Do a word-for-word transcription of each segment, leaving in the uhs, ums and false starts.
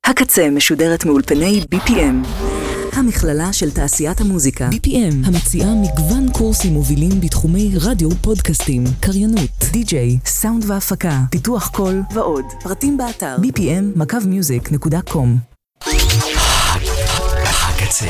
הקצה משודרת מאולפני בי פי אם, המכללה של תעשיית המוזיקה. בי פי אם, המציעה מגוון קורסים מובילים בתחומי רדיו, פודקאסטים, קריינות, די-ג'יי, סאונד והפקה, פיתוח קול ועוד. פרטים באתר בי פי אם מקו מיוזיק נקודה קום. הקצה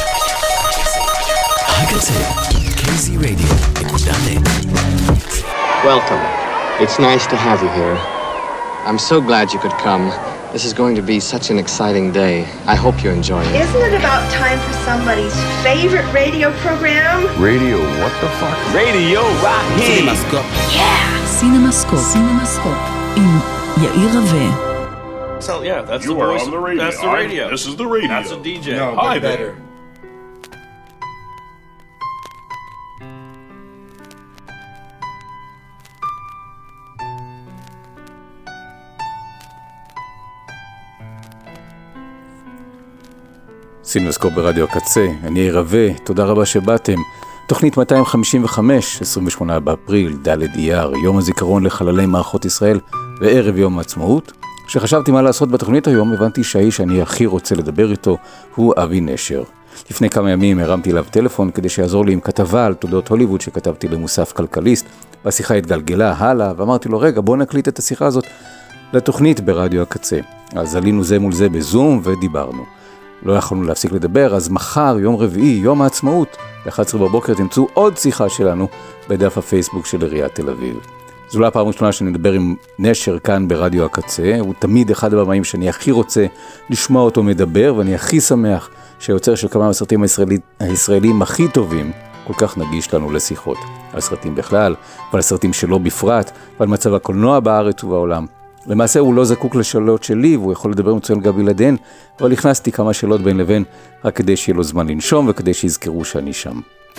הקצה קיי זי רדיו נקודה נט. Welcome. It's nice to have you here. I'm so glad you could come. This is going to be such an exciting day. I hope you enjoy it. Isn't it about time for somebody's favorite radio program? Radio, what the fuck? Radio Raheem. CinemaScope. Yeah. CinemaScope. CinemaScope. עם יאיר רווה. So yeah, that's you the are voice. on the radio. That's the radio. I, this is the radio. That's a די ג'יי. No, Hi better. there. סינמסקופ ברדיו הקצה, אני יאיר רווה, תודה רבה שבאתם. תוכנית מאתיים חמישים וחמש, עשרים ושמונה באפריל, ד' אייר, יום הזיכרון לחללי מערכות ישראל וערב יום העצמאות. כשחשבתי מה לעשות בתוכנית היום, הבנתי שהאיש שאני הכי רוצה לדבר איתו הוא אבי נשר. לפני כמה ימים הרמתי אליו טלפון כדי שיעזור לי עם כתבה על תולדות הוליווד שכתבתי למוסף כלכליסט. והשיחה התגלגלה הלאה, ואמרתי לו, רגע, בוא נקליט את השיחה הזאת לתוכנית ברדיו הקצה. אז עלינו זה מול זה בזום ודיברנו. לא יכולנו להפסיק לדבר, אז מחר, יום רביעי, יום העצמאות, ב-אחת עשרה בבוקר תמצאו עוד שיחה שלנו בדף הפייסבוק של עיריית תל אביב. זו לא הפעם הראשונה שנדבר עם נשר כאן ברדיו הקצה, הוא תמיד אחד הבמאים שאני הכי רוצה לשמוע אותו מדבר, ואני הכי שמח שהיוצר של כמה מהסרטים הישראלי, הישראלים הכי טובים, כל כך נגיש לנו לשיחות. על סרטים בכלל, ועל סרטים שלו בפרט, ועל מצב הקולנוע בארץ ובעולם. למעשה הוא לא זקוק לשאלות שלי, והוא יכול לדבר מצוין גם בלעדיהן, אבל הכנסתי כמה שאלות בין לבין, רק כדי שיהיה לו זמן לנשום, וכדי שיזכרו שאני שם.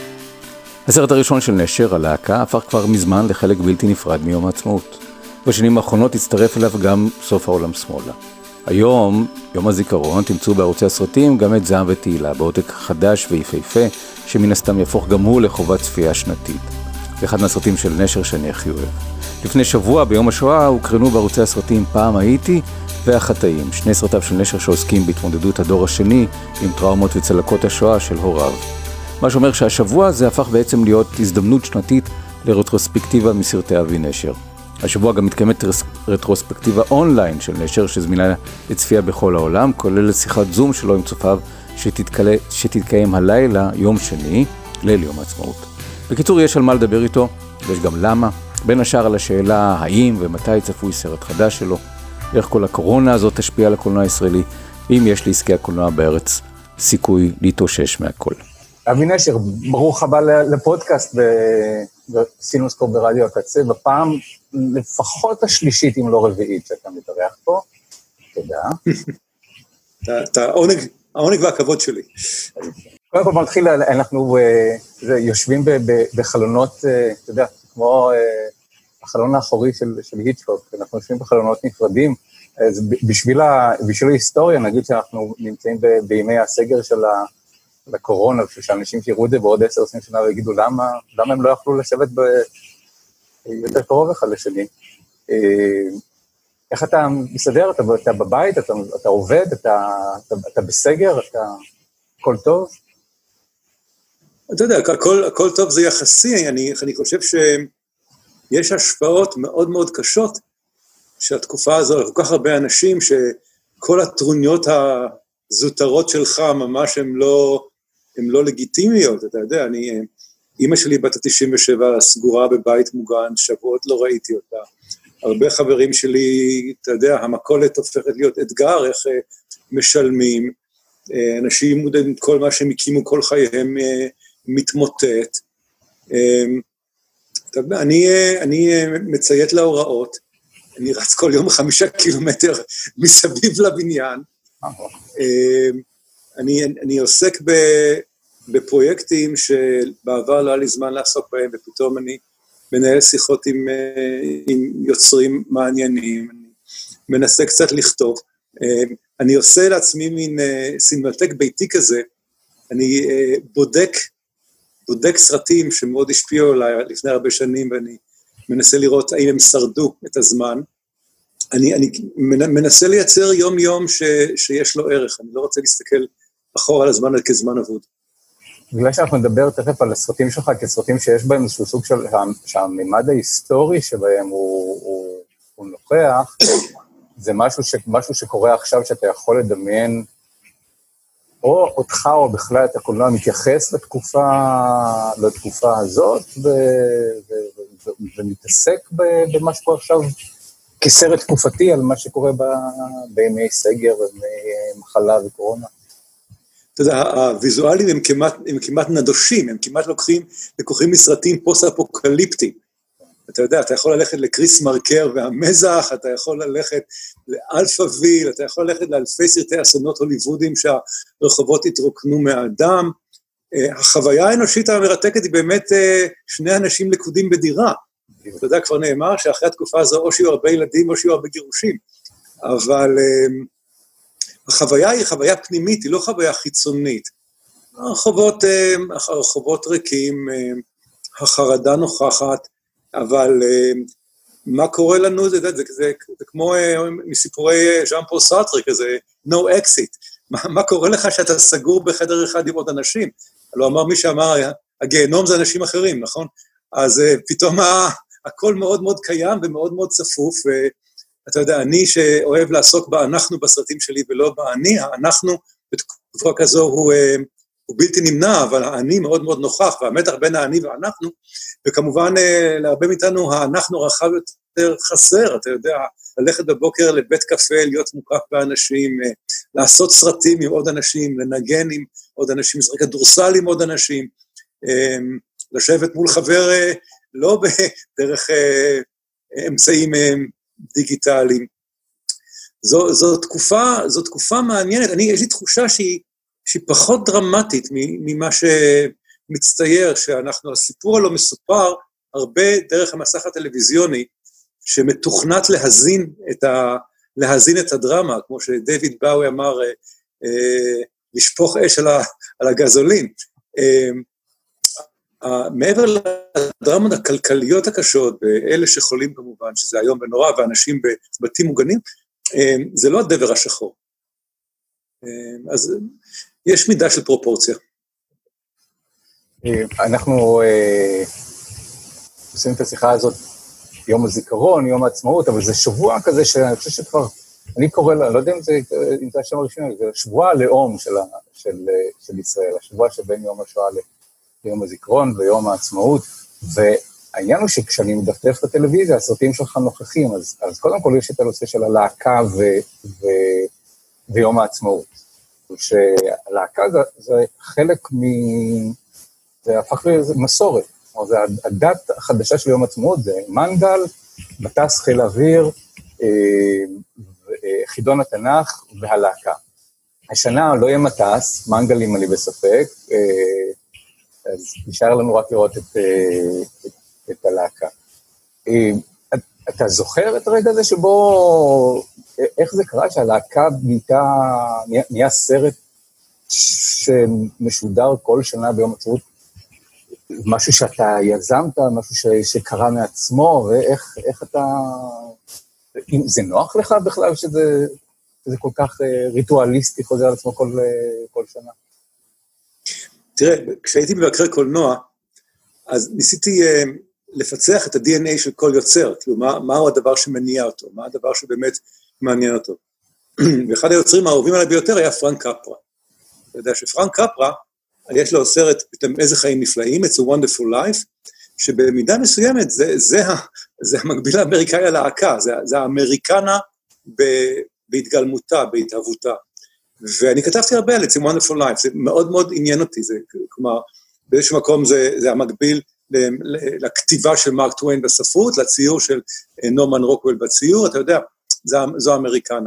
הסרט הראשון של נשר, הלהקה, הפך כבר מזמן לחלק בלתי נפרד מיום העצמאות. בשנים האחרונות הצטרף אליו גם סוף העולם שמאלה. היום, יום הזיכרון, תמצאו בערוצי הסרטים גם את זעם ותהילה, בעותק חדש ויפהפה, שמן הסתם יהפוך גם הוא לחובת צפייה שנתית. זה אחד מהסרטים של נשר שאני הכי אוהב. לפני שבוע, ביום השואה, הוקרנו בערוצי הסרטים פעם הייתי והחטאים, שני סרטיו של נשר שעוסקים בהתמודדות הדור השני עם טראומות וצלקות השואה של הוריו. מה שאומר שהשבוע זה הפך בעצם להיות הזדמנות שנתית לרטרוספקטיבה מסרטי אבי נשר. השבוע גם מתקיימת רטרוספקטיבה אונליין של נשר שזמינה לצפייה בכל העולם, כולל שיחת זום שלו עם צופיו שתתקלה, שתתקיים הלילה, יום שני, ליל יום העצמאות. בקיצור, יש על מה לדבר איתו, ויש גם למה. בין השאר על השאלה האם ומתי צפוי סרט חדש שלו, איך כל הקורונה הזאת תשפיע על הקולנוע הישראלי, ואם יש לעסקי הקולנוע בארץ סיכוי להתאושש מהכל. אבי נשר, ברוך הבא לפודקאסט בסינמסקופ ברדיו הקצה, בפעם לפחות השלישית אם לא רביעית שאתה מתארח פה. תודה. אתה העונג והכבוד שלי. קודם כל מתחיל, אנחנו יושבים בחלונות, אתה יודע, כמו החלון האחורי של, של היצ'קוק, אנחנו יושבים בחלונות נפרדים, אז בשביל, ה, בשביל ההיסטוריה, נגיד שאנחנו נמצאים ב, בימי הסגר של הקורונה, ושאנשים שיראו את זה בעוד עשר עשרים שנה ויגידו למה, למה הם לא יכלו לשבת ב, יותר קרוב אחד לשני. איך אתה מסתדר? אתה, אתה בבית, אתה, אתה עובד, אתה, אתה, אתה בסגר, אתה הכל טוב? אתה יודע, הכל, הכל טוב זה יחסי, אני, אני חושב שיש השפעות מאוד מאוד קשות, שהתקופה הזו, כל כך הרבה אנשים, שכל הטרוניות הזוטרות שלך ממש הן לא, הן לא לגיטימיות, אתה יודע, אני, אמא שלי בת ה-תשעים ושבע סגורה בבית מוגן, שבועות לא ראיתי אותה, הרבה חברים שלי, אתה יודע, המקולת הופכת להיות אתגר, איך משלמים, אנשים מודעים את כל מה שהם הקימו כל חייהם, מתמוטט. אני, אני מציית להוראות, אני רץ כל יום חמישה קילומטר מסביב לבניין, אני, אני עוסק בפרויקטים שבעבר לא היה לי זמן לעסוק בהם, ופתאום אני מנהל שיחות עם, עם יוצרים מעניינים, אני מנסה קצת לכתוב, אני עושה לעצמי מין סינמטק ביתי כזה, אני בודק, בודק סרטים שמאוד השפיעו עליי לפני הרבה שנים, ואני מנסה לראות האם הם שרדו את הזמן. אני, אני מנסה לייצר יום יום ש, שיש לו ערך, אני לא רוצה להסתכל אחורה על הזמן כזמן אבוד. בגלל שאנחנו נדבר תכף על הסרטים שלך, כסרטים שיש בהם איזשהו סוג של, שהמימד ההיסטורי שבהם הוא, הוא, הוא נוכח, זה משהו, ש, משהו שקורה עכשיו שאתה יכול לדמיין, או אותך או בכלל את הקולנוע מתייחס לתקופה, לתקופה הזאת, ו, ו, ו, ו, ומתעסק במה שקורה עכשיו, כסרט תקופתי על מה שקורה ב, בימי סגר ובימי מחלה וקורונה. אתה יודע, הוויזואלים הם כמעט, הם כמעט נדושים, הם כמעט לוקחים, לקוחים מסרטים פוסט-אפוקליפטיים. אתה יודע, אתה יכול ללכת לקריס מרקר והמזח, אתה יכול ללכת לאלפא ויל, אתה יכול ללכת לאלפי סרטי אסונות הוליוודיים שהרחובות התרוקנו מהאדם. החוויה האנושית המרתקת היא באמת שני אנשים לקודים בדירה. אתה יודע, כבר נאמר שאחרי התקופה הזו או שיהיו הרבה ילדים או שיהיו הרבה גירושים. אבל החוויה היא חוויה פנימית, היא לא חוויה חיצונית. הרחובות, הרחובות ריקים, החרדה נוכחת, אבל מה קורה לנו, זה, זה, זה, זה, זה כמו מסיפורי ז'אן פול סארטר, כזה no exit. מה, מה קורה לך שאתה סגור בחדר אחד עם עוד אנשים? לא אמר מי שאמר, הגיהנום זה אנשים אחרים, נכון? אז פתאום הכל מאוד מאוד קיים ומאוד מאוד צפוף, ואתה יודע, אני שאוהב לעסוק באנחנו בסרטים שלי ולא באני, האנחנו בתקופה כזו הוא, הוא בלתי נמנע, אבל האני מאוד מאוד נוכח, והמתח בין האני ואנחנו, וכמובן להרבה מאיתנו האנחנו רחב יותר חסר, אתה יודע, ללכת בבוקר לבית קפה, להיות מוקף באנשים, לעשות סרטים עם עוד אנשים, לנגן עם עוד אנשים, לשחק כדורסל עם עוד אנשים, לשבת מול חבר לא בדרך אמצעים דיגיטליים. זו, זו תקופה, זו תקופה מעניינת, אני, יש לי תחושה שהיא, שהיא פחות דרמטית ממה שמצטייר, שאנחנו, הסיפור הלא מסופר, הרבה דרך המסך הטלוויזיוני, שמתוכנת להזין את, ה, להזין את הדרמה, כמו שדייוויד באוי אמר, אה, אה, לשפוך אש על, ה, על הגזולין. אה, אה, מעבר לדרמות הכלכליות הקשות, ואלה שחולים כמובן, שזה היום ונורא, ואנשים בבתים מוגנים, אה, זה לא הדבר השחור. אה, אז יש מידה של פרופורציה. אנחנו אה, עושים את השיחה הזאת, יום הזיכרון, יום העצמאות, אבל זה שבוע כזה שאני חושב שכבר, אני קורא לה, לא יודע אם זה, אם זה השם הראשון, זה שבוע הלאום של, של, של ישראל, השבוע שבין יום השואה ליום הזיכרון ויום העצמאות, והעניין הוא שכשאני מדפדף את הטלוויזיה, הסרטים שלך נוכחים, אז, אז קודם כל יש את הנושא של הלהקה ו, ו, ויום העצמאות, שהלהקה זה, זה חלק מ... זה הפך למסורת, זה הדת החדשה של יום העצמאות, זה מנגל, מטס חיל אוויר, חידון התנ"ך והלהקה. השנה לא יהיה מטס, מנגלים אני בספק, אז נשאר לנו רק לראות את, את, את הלהקה. אתה זוכר את הרגע הזה שבו, איך זה קרה שהלהקה נהייתה, נהיה סרט שמשודר כל שנה ביום העצמאות, משהו שאתה יזמת, משהו ש, שקרה מעצמו, ואיך איך אתה... זה נוח לך בכלל שזה, שזה כל כך ריטואליסטי, חוזר על עצמו כל, כל שנה? תראה, כשהייתי מבקרי קולנוע, אז ניסיתי uh, לפצח את ה-די אן איי של כל יוצר, כאילו, מה, מהו הדבר שמניע אותו, מה הדבר שבאמת מעניין אותו. ואחד היוצרים האהובים עליי ביותר היה פרנק קפרה. אתה יודע שפרנק קפרה, יש לו סרט, איזה חיים נפלאים, It's a Wonderful Life, שבמידה מסוימת, זה, זה, זה המקביל האמריקאי הלהקה, זה, זה האמריקנה ב, בהתגלמותה, בהתהוותה. ואני כתבתי הרבה על It's a Wonderful Life, זה מאוד מאוד עניין אותי, זה, כלומר, באיזשהו מקום זה, זה המקביל לכתיבה של מרק טוויין בספרות, לציור של נורמן רוקוול בציור, אתה יודע, זה, זו האמריקנה.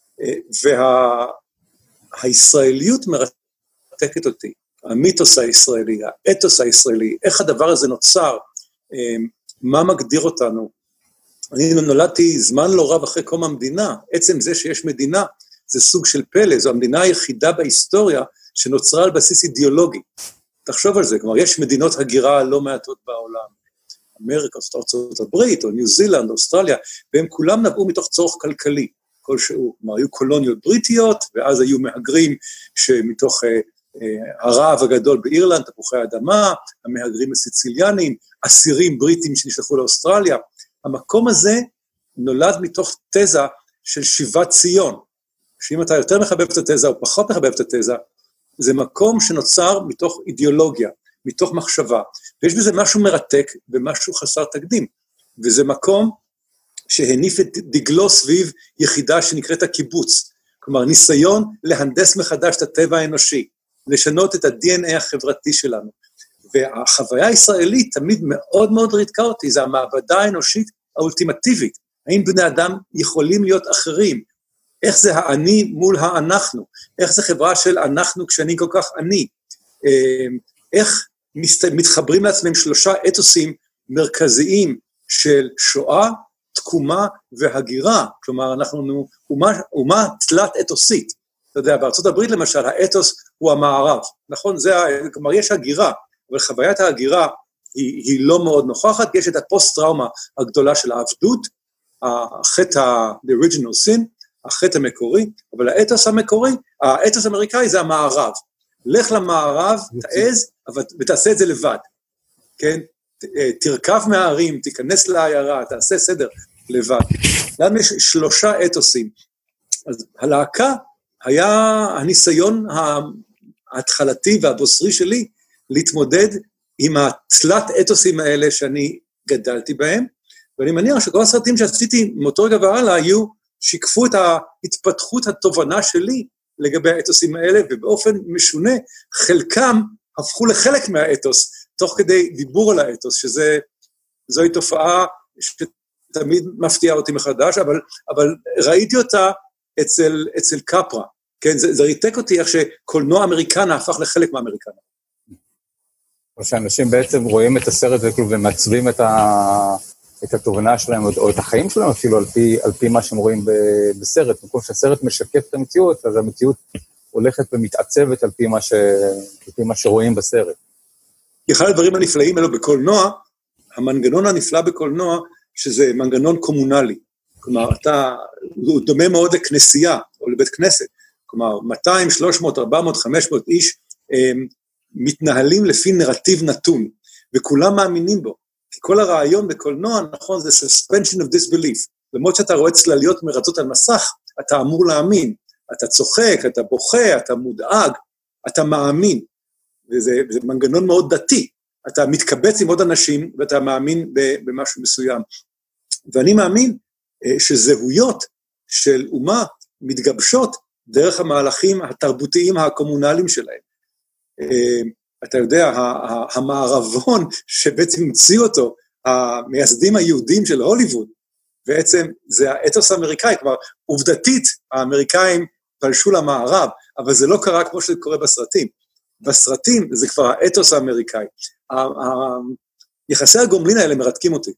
והישראליות מרתקת אותי. המיתוס הישראלי, האתוס הישראלי, איך הדבר הזה נוצר, מה מגדיר אותנו. אני נולדתי זמן לא רב אחרי קום המדינה, עצם זה שיש מדינה, זה סוג של פלא, זו המדינה היחידה בהיסטוריה שנוצרה על בסיס אידיאולוגי. תחשוב על זה, כלומר, יש מדינות הגירה לא מעטות בעולם. אמריקה, ארצות הברית, או ניו זילנד, או אוסטרליה, והם כולם נבעו מתוך צורך כלכלי, כלשהו, כלומר, היו קולוניות בריטיות, ואז היו מהגרים שמתוך אה, אה, הרעב הגדול באירלנד, תפוחי האדמה, המהגרים הסיציליאנים, אסירים בריטים שנשלחו לאוסטרליה, המקום הזה נולד מתוך תזה של שיבת ציון, שאם אתה יותר מחבב את התזה או פחות מחבב את התזה, זה מקום שנוצר מתוך אידיאולוגיה, מתוך מחשבה, ויש בזה משהו מרתק ומשהו חסר תקדים, וזה מקום שהניף את דגלו סביב יחידה שנקראת הקיבוץ, כלומר ניסיון להנדס מחדש את הטבע האנושי, לשנות את ה-די אן איי החברתי שלנו, והחוויה הישראלית תמיד מאוד מאוד רתקה אותי, זה המעבדה האנושית האולטימטיבית, האם בני אדם יכולים להיות אחרים, איך זה האני מול האנחנו, איך זה חברה של אנחנו כשאני כל כך אני, איך מתחברים לעצמם שלושה אתוסים מרכזיים של שואה, תקומה והגירה, כלומר אנחנו אומה, אומה תלת אתוסית, אתה יודע, בארצות הברית למשל, האתוס הוא המערב, נכון? זה, כלומר יש הגירה, אבל חוויית ההגירה היא, היא לא מאוד נוכחת, יש את הפוסט-טראומה הגדולה של העבדות, החטא, the original sin, החטא המקורי, אבל האתוס המקורי, האתוס האמריקאי זה המערב, לך למערב, תעז, ותעשה את זה לבד, כן? תרכב מהערים, תיכנס לעיירה, תעשה סדר לבד. למה יש שלושה אתוסים? אז הלהקה היה הניסיון ההתחלתי והבוסרי שלי, להתמודד עם התלת אתוסים האלה שאני גדלתי בהם, ואני מניח שכל הסרטים שעשיתי מאותו רגע והלאה, היו, שיקפו את ההתפתחות התובנה שלי, לגבי האתוסים האלה, ובאופן משונה, חלקם הפכו לחלק מהאתוס, תוך כדי דיבור על האתוס, שזה, זוהי תופעה שתמיד מפתיעה אותי מחדש, אבל, אבל ראיתי אותה אצל, אצל קפרה, כן, זה, זה ריתק אותי איך שקולנוע אמריקנה הפך לחלק מהאמריקנה. או שאנשים בעצם רואים את הסרט וכאילו ומעצבים את, ה, את התובנה שלהם, או את החיים שלהם אפילו על פי, על פי מה שהם רואים בסרט, במקום שהסרט משקף את המציאות, אז המציאות הולכת ומתעצבת על פי מה, ש, על פי מה שרואים בסרט. אחד הדברים הנפלאים האלו בקולנוע, המנגנון הנפלא בקולנוע, שזה מנגנון קומונלי, כלומר, אתה, הוא דומה מאוד לכנסייה, או לבית כנסת, כלומר, מאתיים, שלוש מאות, ארבע מאות, חמש מאות איש, הם, מתנהלים לפי נרטיב נתון, וכולם מאמינים בו, כי כל הרעיון בקולנוע, נכון, זה suspension of disbelief, למרות שאתה רואה צלליות מרצות על מסך, אתה אמור להאמין, אתה צוחק, אתה בוכה, אתה מודאג, אתה מאמין, וזה, וזה מנגנון מאוד דתי, אתה מתקבץ עם עוד אנשים, ואתה מאמין במשהו מסוים, ואני מאמין שזהויות של אומה מתגבשות דרך המהלכים התרבותיים הקומונליים שלהם. אתה יודע, המערבון שבעצם המציא אותו, המייסדים היהודים של הוליווד, בעצם זה האתוס האמריקאי, כלומר, עובדתית האמריקאים פלשו למערב, אבל זה לא קרה כמו שזה קורה בסרטים. בסרטים זה כבר האתוס האמריקאי. יחסי הגומלין האלה מרתקים אותי.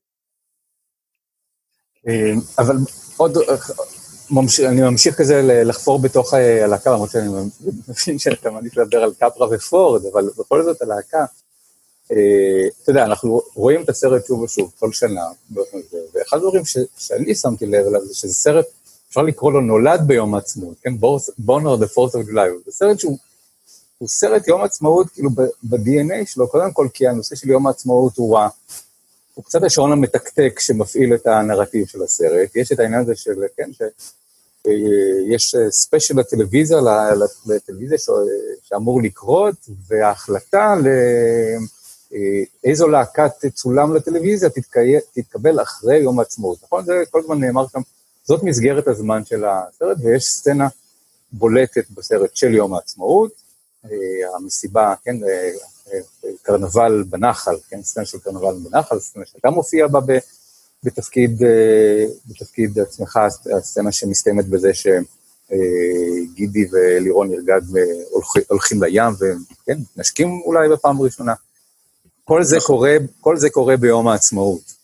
אבל עוד, אני ממשיך כזה לחפור בתוך הלהקה, למרות שאני מבין שאתה מעדיף לדבר על קפרה ופורד, אבל בכל זאת הלהקה, אתה יודע, אנחנו רואים את הסרט שוב ושוב, כל שנה, ואחד הדברים שאני שמתי לב אליו, זה שזה סרט, אפשר לקרוא לו נולד ביום העצמאות, כן? Born on the fourth of July, זה סרט שהוא הוא סרט יום העצמאות, כאילו ב-די אן איי שלו, קודם כל כי הנושא של יום העצמאות הוא רע, הוא קצת השעון המתקתק שמפעיל את הנרטיב של הסרט, יש את העניין הזה של, כן, שיש ספיישל לטלוויזיה, לטלוויזיה שאמור לקרות, וההחלטה לאיזו להקה תצולם לטלוויזיה תתקבל אחרי יום העצמאות, נכון? זה כל הזמן נאמר שם, זאת מסגרת הזמן של הסרט, ויש סצנה בולטת בסרט של יום העצמאות, המסיבה, כן, קרנבל בנחל, כן, סצנה של קרנבל בנחל, סצנה שאתה מופיע בה בתפקיד, בתפקיד עצמך, הסצנה שמסתיימת בזה שגידי ולירון ירגד הולכים לים, וכן, נשקים אולי בפעם ראשונה. כל זה קורה, כל זה קורה ביום העצמאות.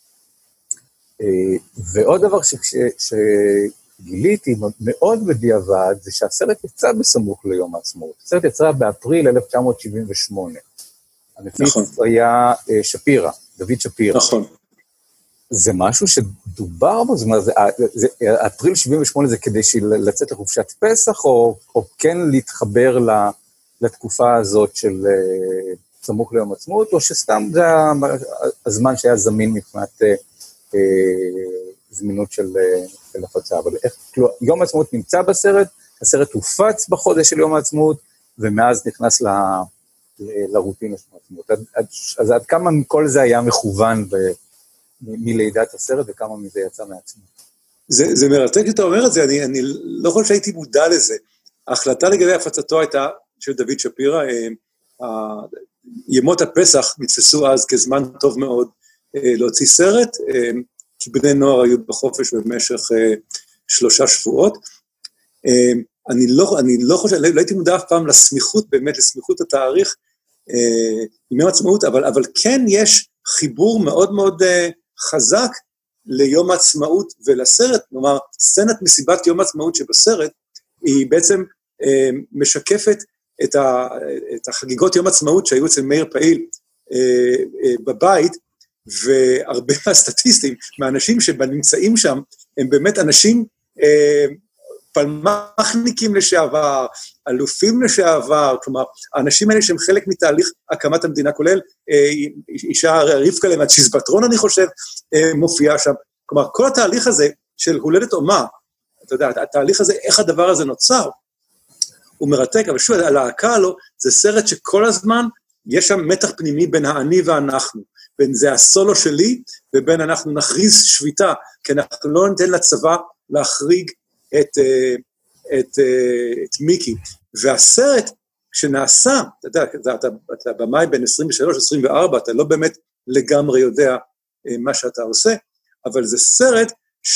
ועוד דבר ש... ש... גיליתי מאוד בדיעבד, זה שהסרט יצא בסמוך ליום העצמאות. הסרט יצא באפריל אלף תשע מאות שבעים ושמונה. המפיץ נכון. היה שפירה, דוד שפירה. נכון. זה משהו שדובר בו, זאת אומרת, אפריל שבעים ושמונה זה כדי לצאת לחופשת פסח, או, או כן להתחבר לתקופה הזאת של סמוך ליום עצמאות, או שסתם זה הזמן שהיה זמין מבחינת אה, זמינות של, של הפצה. אבל איך, כלומר, יום העצמאות נמצא בסרט, הסרט הופץ בחודש של יום העצמאות, ומאז נכנס ל, ל, לרוטינה של העצמאות. עד, עד, אז עד כמה כל זה היה מכוון ב... מלידת הסרט, וכמה מזה יצא מעצמו. זה, זה מרתק שאתה אומר את זה, אני, אני לא חושב שהייתי מודע לזה. ההחלטה לגבי הפצתו הייתה של דוד שפירא, ימות הפסח נתפסו אז כזמן טוב מאוד להוציא סרט, כי בני נוער היו בחופש במשך שלושה שבועות. אני לא, אני לא חושב, לא הייתי מודע אף פעם לסמיכות, באמת לסמיכות התאריך, עם יום עצמאות, אבל, אבל כן יש חיבור מאוד מאוד חזק ליום העצמאות ולסרט, כלומר, סצנת מסיבת יום העצמאות שבסרט, היא בעצם אה, משקפת את, ה, את החגיגות יום העצמאות שהיו אצל מאיר פעיל אה, אה, בבית, והרבה מהסטטיסטים, מהאנשים שנמצאים שם, הם באמת אנשים אה, פלמחניקים לשעבר, אלופים לשעבר, כלומר, האנשים האלה שהם חלק מתהליך הקמת המדינה, כולל אישה רבקה למת, שיזבטרון אני חושב, מופיעה שם, כלומר, כל התהליך הזה של הולדת אומה, אתה יודע, התהליך הזה, איך הדבר הזה נוצר, הוא מרתק, אבל שוב, הלהקה לו, זה סרט שכל הזמן, יש שם מתח פנימי בין האני ואנחנו, בין זה הסולו שלי, ובין אנחנו נכריז שביתה, כי אנחנו לא ניתן לצבא להחריג את, את, את מיקי, והסרט שנעשה, אתה יודע, אתה, אתה במאי בין עשרים ושלוש עשרים וארבע, אתה לא באמת לגמרי יודע מה שאתה עושה, אבל זה סרט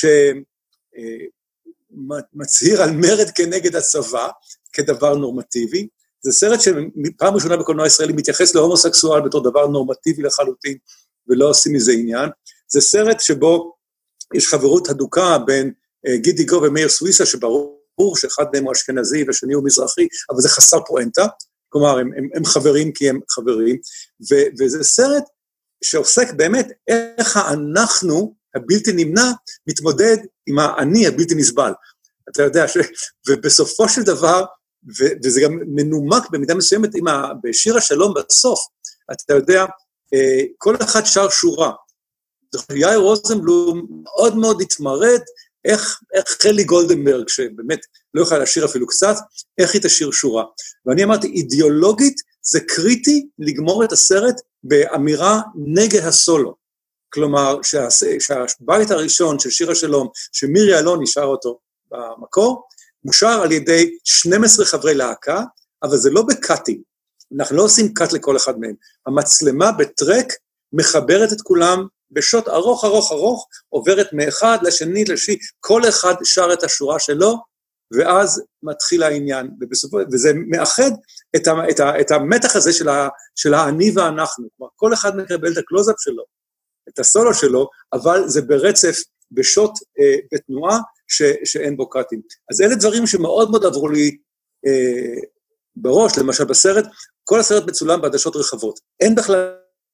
שמצהיר על מרד כנגד הצבא, כדבר נורמטיבי, זה סרט שפעם ראשונה בקולנוע הישראלי מתייחס להומוסקסואל בתור דבר נורמטיבי לחלוטין, ולא עושים מזה עניין, זה סרט שבו יש חברות הדוקה בין גידי גו ומאיר סוויסה, שברור שאחד מהם הוא אשכנזי והשני הוא מזרחי, אבל זה חסר פואנטה, כלומר, הם, הם, הם חברים כי הם חברים, ו, וזה סרט שעוסק באמת איך האנחנו, הבלתי נמנע, מתמודד עם האני הבלתי נסבל. אתה יודע, ש... ובסופו של דבר, ו, וזה גם מנומק במידה מסוימת, עם ה... בשיר השלום בסוף, אתה יודע, כל אחד שר שורה, יאיר רוזנבלום מאוד מאוד התמרד, איך, איך חלי גולדנברג, שבאמת לא יוכל לשיר אפילו קצת, איך היא תשיר שורה. ואני אמרתי, אידיאולוגית זה קריטי לגמור את הסרט באמירה נגד הסולו. כלומר, שה, שהבית הראשון של שיר השלום, שמירי אלון נשאר אותו במקור, מושר על ידי שנים עשר חברי להקה, אבל זה לא בקאטים. אנחנו לא עושים קאט לכל אחד מהם. המצלמה בטרק מחברת את כולם, בשוט ארוך ארוך ארוך, עוברת מאחד לשני לשני, כל אחד שר את השורה שלו, ואז מתחיל העניין, ובסופו, וזה מאחד את, ה, את, ה, את המתח הזה של, ה, של האני ואנחנו, כלומר, כל אחד מקבל את הקלוזאפ שלו, את הסולו שלו, אבל זה ברצף, בשוט, אה, בתנועה, ש, שאין בו קאטים. אז אלה דברים שמאוד מאוד עברו לי אה, בראש, למשל בסרט, כל הסרט מצולם בעדשות רחבות, אין בכלל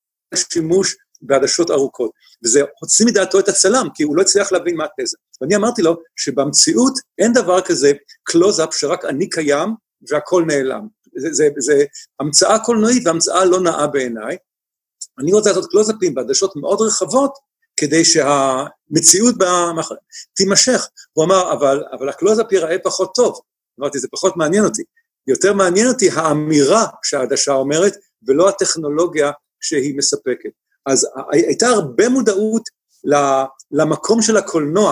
שימוש בעדשות ארוכות, וזה הוציא מדעתו את הצלם, כי הוא לא הצליח להבין מה התזה. ואני אמרתי לו שבמציאות אין דבר כזה קלוזאפ שרק אני קיים והכל נעלם. זה, זה, זה המצאה קולנועית והמצאה לא נאה בעיניי. אני רוצה לעשות קלוזאפים בעדשות מאוד רחבות, כדי שהמציאות במח... תימשך. הוא אמר, אבל, אבל הקלוזאפ ייראה פחות טוב. אמרתי, זה פחות מעניין אותי. יותר מעניין אותי האמירה שהעדשה אומרת, ולא הטכנולוגיה שהיא מספקת. אז הייתה הרבה מודעות למקום של הקולנוע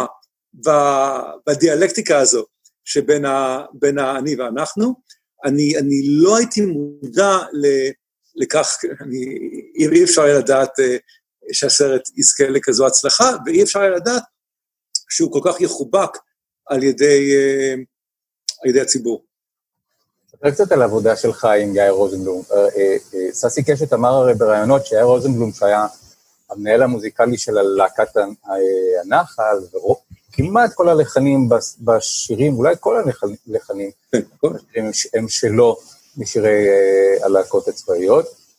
בדיאלקטיקה הזו, שבין האני ואנחנו. אני, אני לא הייתי מודע לכך, אני, אי אפשר לדעת שהסרט יזכה לכזו הצלחה, ואי אפשר לדעת שהוא כל כך יחובק על ידי, על ידי הציבור. תראה קצת על העבודה שלך עם יאיר רוזנבלום. ססי קשת אמר הרי ברעיונות שיאיר רוזנבלום, שהיה המנהל המוזיקלי של להקת הנחל, וכמעט כל הלחנים בשירים, אולי כל הלחנים הם שלו משירי הלהקות הצבאיות.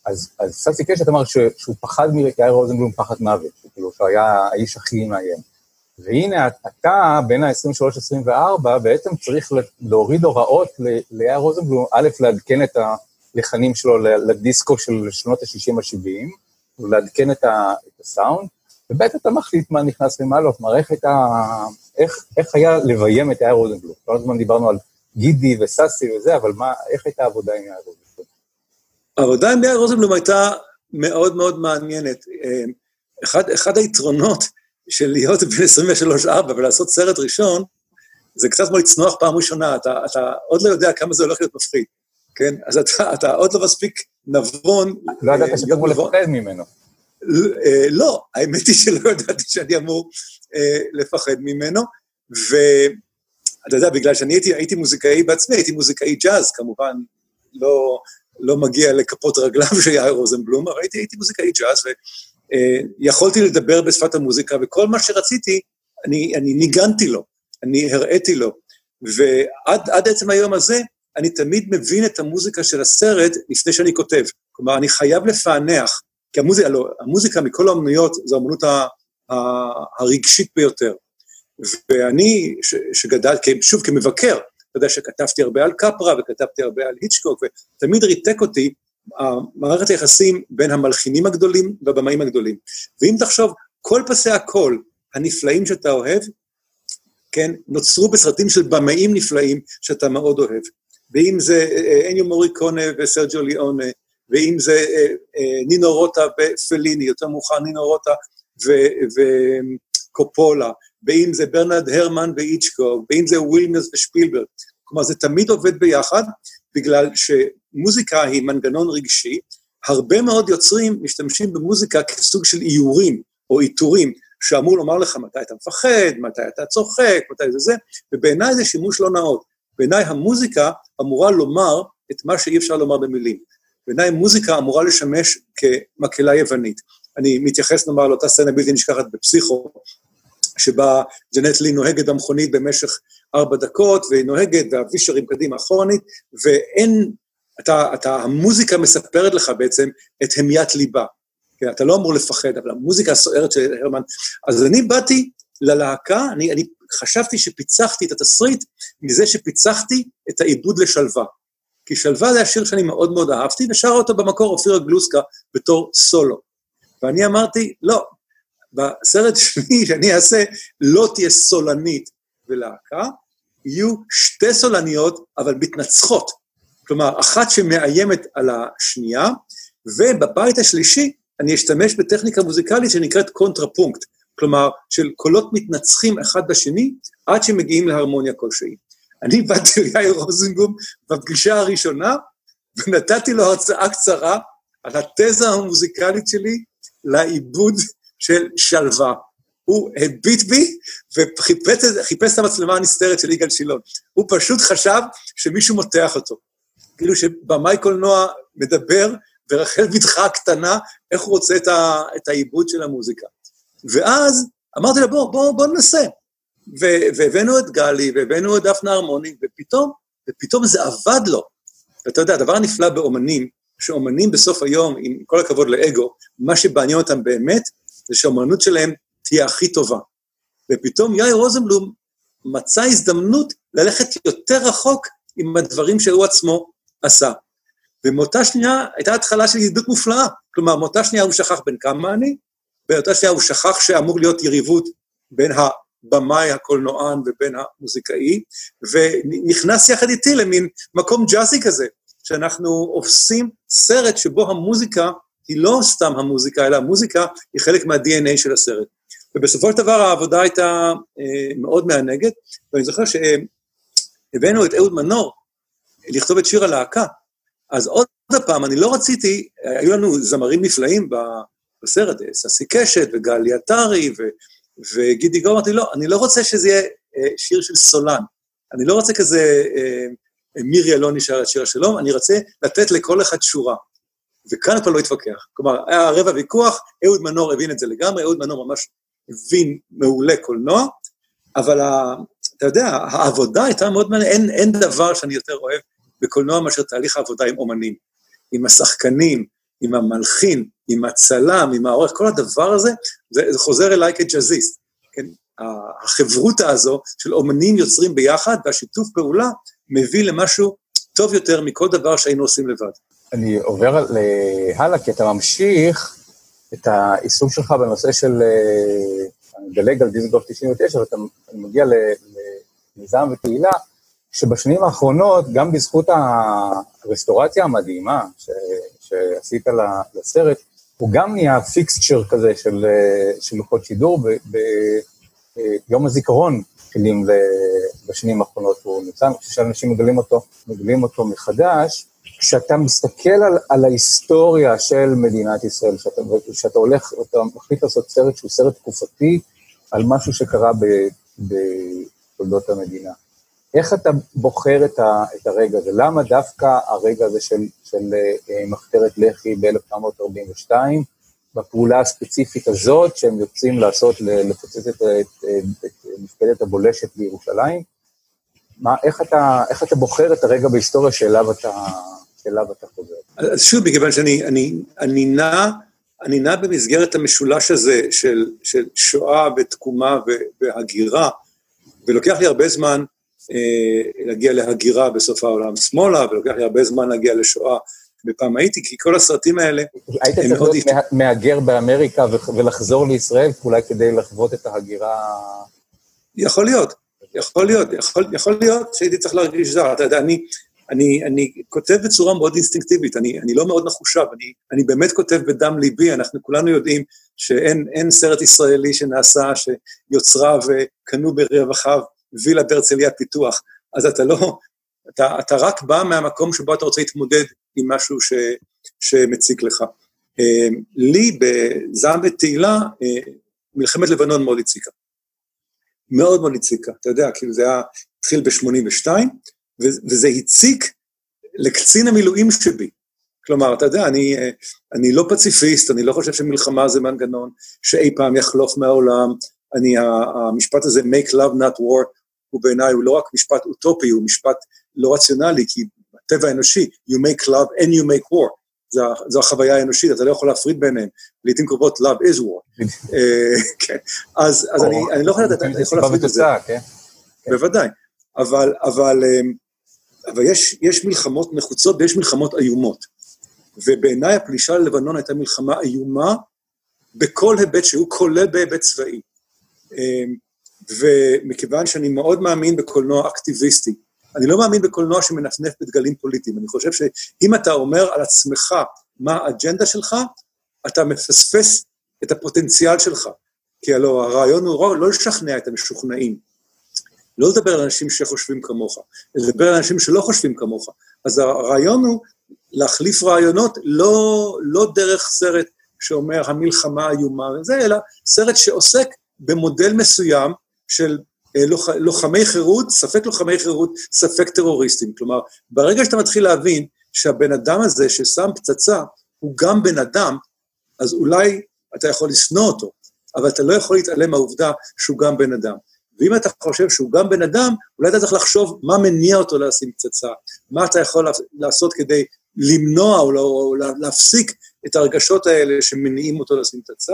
אז, אז ססי קשת אמר ש, שהוא פחד מיאיר רוזנבלום פחד מוות, כאילו שהוא היה האיש הכי מאיים. והנה אתה בין ה-עשרים ושלוש עשרים וארבע בעצם צריך להוריד הוראות ליאיר רוזנבלום, א' לעדכן את הלחנים שלו לדיסקו של שנות ה-שישים ה-שבעים, ולעדכן את, ה, את הסאונד, וב' אתה מחליט מה נכנס למה לא, כלומר איך, איך, איך היה לביים את יאיר רוזנבלום. כל הזמן דיברנו על גידי וססי וזה, אבל מה, איך הייתה העבודה עם יאיר רוזנבלום? העבודה עם יאיר רוזנבלום הייתה מאוד מאוד מעניינת. אחד, אחד היתרונות של להיות בין עשרים ושלוש ארבע ולעשות סרט ראשון, זה קצת כמו לצנוח פעם ראשונה, אתה, אתה עוד לא יודע כמה זה הולך להיות מפחיד, כן? אז אתה, אתה עוד לא מספיק נבון. לא ידעת שאתה אמור לפחד ממנו. לא, האמת היא שלא ידעתי שאני אמור לפחד ממנו, ואתה יודע, בגלל שאני הייתי, הייתי מוזיקאי בעצמי, הייתי מוזיקאי ג'אז, כמובן, לא, לא מגיע לכפות רגליו של יאיר רוזנבלום, אבל הייתי, הייתי מוזיקאי ג'אז, ויכולתי לדבר בשפת המוזיקה, וכל מה שרציתי, אני, אני ניגנתי לו, אני הראיתי לו, ועד עד עצם היום הזה, אני תמיד מבין את המוזיקה של הסרט לפני שאני כותב, כלומר, אני חייב לפענח, כי המוזיקה, לא, המוזיקה מכל האמנויות, זו האמנות הרגשית ביותר. ואני, ש, שגדל, שוב, כמבקר, אתה יודע שכתבתי הרבה על קפרה, וכתבתי הרבה על היצ'קוק, ותמיד ריתק אותי, המערכת היחסים בין המלחינים הגדולים והבמאים הגדולים. ואם תחשוב, כל פסי הקול הנפלאים שאתה אוהב, כן, נוצרו בסרטים של במאים נפלאים שאתה מאוד אוהב. ואם זה אניו מוריקונה וסרג'יו ליאונה, ואם זה אה, אה, נינו רוטה ופליני, יותר מאוחר נינו רוטה וקופולה, ואם זה ברנרד הרמן ואיצ'קוק, ואם זה ווילמס ושפילברג, כלומר זה תמיד עובד ביחד, בגלל שמוזיקה היא מנגנון רגשי, הרבה מאוד יוצרים משתמשים במוזיקה כסוג של איורים או איתורים, שאמור לומר לך מתי אתה מפחד, מתי אתה צוחק, מתי זה זה, ובעיניי זה שימוש לא נאות, בעיניי המוזיקה אמורה לומר את מה שאי אפשר לומר במילים, בעיניי מוזיקה אמורה לשמש כמקהלה יוונית. אני מתייחס נאמר לאותה סצנה בלתי נשכחת בפסיכו, שבה ג'נט לי נוהגת במכונית במשך ארבע דקות, והיא נוהגת והווישרים קדימה אחורנית, ואין, אתה, אתה, המוזיקה מספרת לך בעצם את המיית ליבה. כן, אתה לא אמור לפחד, אבל המוזיקה הסוערת של הרמן. אז אני באתי ללהקה, אני, אני חשבתי שפיצחתי את התסריט, מזה שפיצחתי את העיבוד לשלווה. כי שלווה זה השיר שאני מאוד מאוד אהבתי, ושרה אותו במקור אופירה גלוסקה בתור סולו. ואני אמרתי, לא, בסרט שלי שאני אעשה, לא תהיה סולנית ולהקה, יהיו שתי סולניות, אבל מתנצחות. כלומר, אחת שמאיימת על השנייה, ובבית השלישי אני אשתמש בטכניקה מוזיקלית שנקראת קונטרפונקט, כלומר, של קולות מתנצחים אחד בשני, עד שמגיעים להרמוניה כלשהי. אני באתי ליאיר רוזנבלום בפגישה הראשונה, ונתתי לו הרצאה קצרה על התזה המוזיקלית שלי לעיבוד של שלווה. הוא הביט בי וחיפש את המצלמה הנסתרת של יגאל שילון. הוא פשוט חשב שמישהו מותח אותו. כאילו שבמאי קולנוע מדבר, ורחל בתך הקטנה, איך הוא רוצה את, את העיבוד של המוזיקה. ואז אמרתי לו, בוא, בוא, בוא ננסה. והבאנו את גלי, והבאנו את דפנה הרמוני, ופתאום, ופתאום זה עבד לו. ואתה יודע, הדבר הנפלא באומנים, שאומנים בסוף היום, עם כל הכבוד לאגו, מה שבעניין אותם באמת, זה שהאומנות שלהם תהיה הכי טובה. ופתאום יאיר רוזנבלום מצא הזדמנות ללכת יותר רחוק עם הדברים שהוא עצמו עשה. ומאותה שנייה הייתה התחלה של ידידות מופלאה, כלומר, מאותה שנייה הוא שכח בין כמה אני, באותה שנייה הוא שכח שאמור להיות יריבות בין הבמאי הקולנוען ובין המוזיקאי, ונכנס יחד איתי למין מקום ג'אזי כזה, שאנחנו עושים סרט שבו המוזיקה היא לא סתם המוזיקה, אלא המוזיקה היא חלק מה-די אן איי של הסרט. ובסופו של דבר העבודה הייתה אה, מאוד מענגת, ואני זוכר שהבאנו את אהוד מנור לכתוב את שיר הלהקה, אז עוד פעם, אני לא רציתי, היו לנו זמרים נפלאים בסרט, ססי קשת וגלי עטרי ו, וגידי גור, אמרתי, לא, אני לא רוצה שזה יהיה שיר של סולן, אני לא רוצה כזה מירי אלוני שר את שיר השלום, אני רוצה לתת לכל אחד שורה, וכאן כבר לא התווכח, כלומר, היה רבע ויכוח, אהוד מנור הבין את זה לגמרי, אהוד מנור ממש הבין מעולה קולנוע, אבל ה, אתה יודע, העבודה הייתה מאוד מעניינת, אין, אין דבר שאני יותר אוהב, בקולנוע מאשר תהליך העבודה עם אומנים, עם השחקנים, עם המלחין, עם הצלם, עם העורך, כל הדבר הזה, זה, זה חוזר אליי כג'אזיסט, כן? החברותה הזו של אומנים יוצרים ביחד, והשיתוף פעולה מביא למשהו טוב יותר מכל דבר שהיינו עושים לבד. אני עובר הלאה, כי אתה ממשיך את העיסוק שלך בנושא של, אני מדלג על דיסקגולף תשעים ותשע, ואתה מגיע למיזם ותהילה, שבשנים האחרונות, גם בזכות הרסטורציה המדהימה ש, שעשית לסרט, הוא גם נהיה פיקסצ'ר כזה של, של לוחות שידור, ביום הזיכרון חילים בשנים האחרונות, הוא נמצא, אני חושב שאנשים מגלים אותו, מגלים אותו מחדש, כשאתה מסתכל על, על ההיסטוריה של מדינת ישראל, שאתה, שאתה הולך, אתה מחליט לעשות סרט שהוא סרט תקופתי, על משהו שקרה בתולדות המדינה. איך אתה בוחר את, ה, את הרגע הזה? למה דווקא הרגע הזה של, של מחתרת לח"י ב-אלף תשע מאות ארבעים ושתיים, בפעולה הספציפית הזאת, שהם יוצאים לעשות, לפוצץ את, את, את, את מפקדת הבולשת בירושלים? מה, איך אתה, איך אתה בוחר את הרגע בהיסטוריה שאליו אתה, שאליו אתה חוזר? אז שוב, מכיוון שאני, אני, אני נע, אני נע במסגרת המשולש הזה של, של שואה ותקומה והגירה, ולוקח לי הרבה זמן אה, להגיע להגירה בסוף העולם שמאלה, ולוקח לי הרבה זמן להגיע לשואה בפעם הייתי, כי כל הסרטים האלה... היית צריך להיות מהגר באמריקה ולחזור לישראל, אולי כדי לחוות את ההגירה... יכול להיות, יכול להיות, יכול, יכול להיות שהייתי צריך להרגיש זר. אתה יודע, אני, אני, אני כותב בצורה מאוד אינסטינקטיבית, אני, אני לא מאוד מחושב, אני, אני באמת כותב בדם ליבי, אנחנו כולנו יודעים שאין, אין סרט ישראלי שנעשה, שיוצרה וקנו ברווחיו, וילה בהרצליה פיתוח, אז אתה לא, אתה, אתה רק בא מהמקום שבו אתה רוצה להתמודד עם משהו ש, שמציק לך. לי בזעם ותהילה, מלחמת לבנון מאוד הציקה. מאוד מאוד הציקה, אתה יודע, כאילו זה היה, התחיל ב-שמונים ושתיים, וזה הציק לקצין המילואים שבי. כלומר, אתה יודע, אני, אני לא פציפיסט, אני לא חושב שמלחמה זה מנגנון שאי פעם יחלוף מהעולם, אני, המשפט הזה, make love not war, הוא בעיניי, הוא לא רק משפט אוטופי, הוא משפט לא רציונלי, כי בטבע האנושי, you make love and you make war, זו, זו החוויה האנושית, אתה לא יכול להפריד ביניהם, לעתים קרובות love is war. כן, אז, אז אני, אני לא יכול לדעת, אני יכול להפריד את זה. בוודאי, אבל, אבל, אבל יש, יש מלחמות נחוצות ויש מלחמות איומות, ובעיניי הפלישה ללבנון הייתה מלחמה איומה, בכל היבט שהוא כולל בהיבט צבאי. ומכיוון שאני מאוד מאמין בקולנוע אקטיביסטי, אני לא מאמין בקולנוע שמנפנף בדגלים פוליטיים, אני חושב שאם אתה אומר על עצמך מה האג'נדה שלך, אתה מפספס את הפוטנציאל שלך, כי הלוא הרעיון הוא לא לשכנע את המשוכנעים, לא לדבר על אנשים שחושבים כמוך, לדבר על אנשים שלא חושבים כמוך, אז הרעיון הוא להחליף רעיונות, לא, לא דרך סרט שאומר המלחמה האיומה, זה, אלא סרט שעוסק במודל מסוים של לוחמי חירות, ספק לוחמי חירות, ספק טרוריסטים. כלומר, ברגע שאתה מתחיל להבין שהבן אדם הזה ששם פצצה, הוא גם בן אדם, אז אולי אתה יכול לשנוא אותו, אבל אתה לא יכול להתעלם מהעובדה שהוא גם בן אדם. ואם אתה חושב שהוא גם בן אדם, אולי אתה צריך לחשוב מה מניע אותו לשים פצצה, מה אתה יכול לעשות כדי למנוע או להפסיק את הרגשות האלה שמניעים אותו לשים פצצה,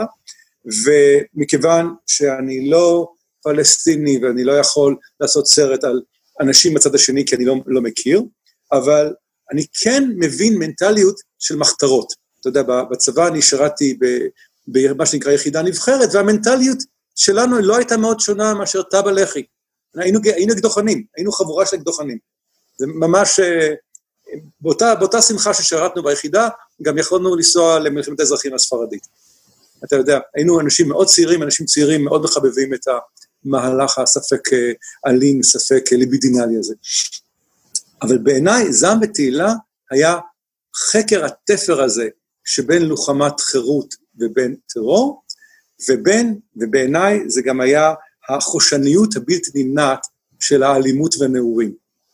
ומכיוון שאני לא פלסטיני ואני לא יכול לעשות סרט על אנשים בצד השני כי אני לא, לא מכיר, אבל אני כן מבין מנטליות של מחתרות. אתה יודע, בצבא אני שירתי במה שנקרא יחידה נבחרת, והמנטליות שלנו לא הייתה מאוד שונה מאשר תא בלח"י. היינו, היינו גדוחנים, היינו חבורה של גדוחנים. זה ממש, באותה, באותה שמחה ששירתנו ביחידה, גם יכולנו לנסוע למלחמת האזרחים הספרדית. אתה יודע, היינו אנשים מאוד צעירים, אנשים צעירים מאוד מחבבים את המהלך הספק אלים, ספק ליבידינלי הזה. אבל בעיניי, זעם ותהילה היה חקר התפר הזה, שבין לוחמת חירות ובין טרור, ובין, ובעיניי זה גם היה החושניות הבלתי נמנעת של האלימות והנעורים.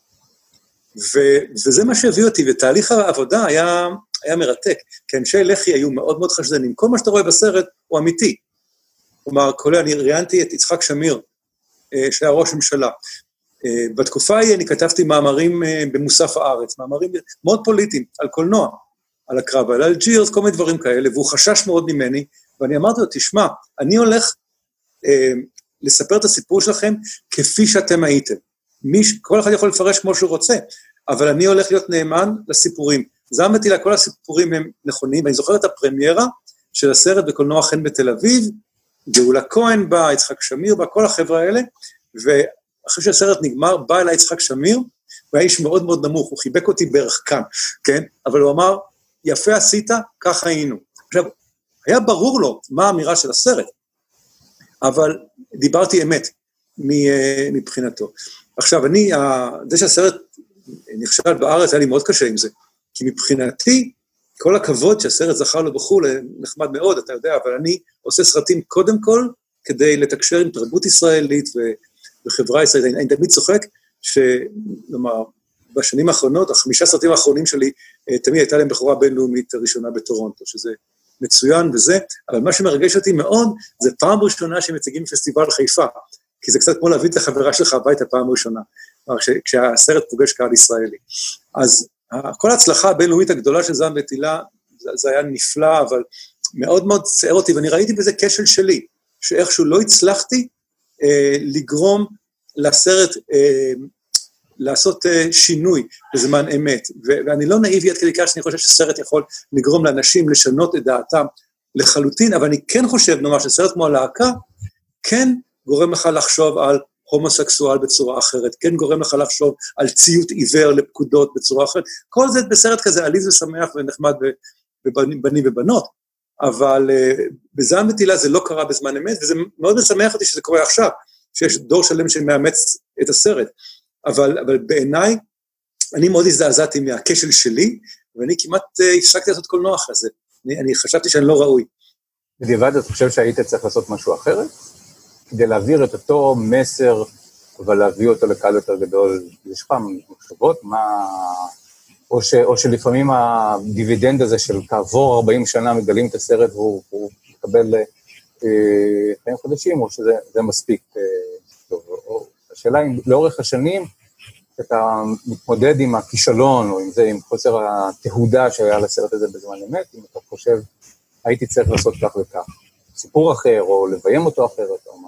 ו, וזה מה שהביא אותי, ותהליך העבודה היה, היה מרתק, כי אנשי לח"י היו מאוד מאוד חשדנים, כל מה שאתה רואה בסרט הוא אמיתי. כלומר, כולל, אני ראיינתי את יצחק שמיר, שהיה ראש ממשלה. בתקופה ההיא אני כתבתי מאמרים במוסף הארץ, מאמרים מאוד פוליטיים, על קולנוע, על הקרב על אלג'ירס, כל מיני דברים כאלה, והוא חשש מאוד ממני, ואני אמרתי לו, תשמע, אני הולך אה, לספר את הסיפור שלכם כפי שאתם הייתם. מי, כל אחד יכול לפרש כמו שהוא רוצה, אבל אני הולך להיות נאמן לסיפורים. זעם מטילה, כל הסיפורים הם נכונים, ואני זוכר את הפרמיירה של הסרט בקולנוע חן בתל אביב, גאולה כהן בא, יצחק שמיר בא, כל החבר'ה האלה, ואחרי שהסרט נגמר, בא אליי יצחק שמיר, והיה איש מאוד מאוד נמוך, הוא חיבק אותי בערך כאן, כן? אבל הוא אמר, יפה עשית, ככה היינו. עכשיו, היה ברור לו מה האמירה של הסרט, אבל דיברתי אמת מבחינתו. עכשיו, אני, זה שהסרט נכשל בארץ, היה לי מאוד קשה עם זה, כי מבחינתי, כל הכבוד שהסרט זכר לו בחול, נחמד מאוד, אתה יודע, אבל אני עושה סרטים קודם כל, כדי לתקשר עם תרבות ישראלית וחברה ישראלית. אני תמיד צוחק, שנאמר, בשנים האחרונות, החמישה סרטים האחרונים שלי, תמיד הייתה להם בחורה בינלאומית ראשונה בטורונטו, שזה מצוין וזה, אבל מה שמרגש אותי מאוד, זה פעם ראשונה שמציגים פסטיבל חיפה, כי זה קצת כמו להביא את החברה שלך הביתה פעם ראשונה, כשהסרט פוגש קהל ישראלי. אז כל ההצלחה הבינלאומית הגדולה של זעם מטילה, זה היה נפלא, אבל מאוד מאוד צער אותי, ואני ראיתי בזה כשל שלי, שאיכשהו לא הצלחתי אה, לגרום לסרט, אה, לעשות אה, שינוי בזמן אמת, ו- ואני לא נאיבי עד כדי כך שאני חושב שסרט יכול לגרום לאנשים לשנות את דעתם לחלוטין, אבל אני כן חושב, נאמר, שסרט כמו הלהקה, כן גורם לך לחשוב על הומוסקסואל בצורה אחרת, כן גורם לך לחשוב על ציות עיוור לפקודות בצורה אחרת, כל זה בסרט כזה עליז ושמח ונחמד בבנים ובנות, אבל uh, בזעם מטילה זה לא קרה בזמן אמת, וזה מאוד משמח אותי שזה קורה עכשיו, שיש דור שלם שמאמץ את הסרט, אבל, אבל בעיניי, אני מאוד הזדעזעתי מהכשל שלי, ואני כמעט uh, הפסקתי לעשות קולנוע אחרי זה, אני, אני חשבתי שאני לא ראוי. בדיעבד, אתה חושב שהיית צריך לעשות משהו אחרת? כדי להעביר את אותו מסר, אבל להביא אותו לקהל יותר גדול, יש לך מחשבות, מה... או, ש... או שלפעמים הדיבידנד הזה של כעבור ארבעים שנה מגלים את הסרט, והוא, והוא מקבל אה, חיים חודשים, או שזה מספיק אה, טוב. או, השאלה אם לאורך השנים, אתה מתמודד עם הכישלון, או עם זה, עם חוסר התהודה שהיה לסרט הזה בזמן אמת, אם אתה חושב, הייתי צריך לעשות כך וכך. סיפור אחר, או לביים אותו אחרת, או מה.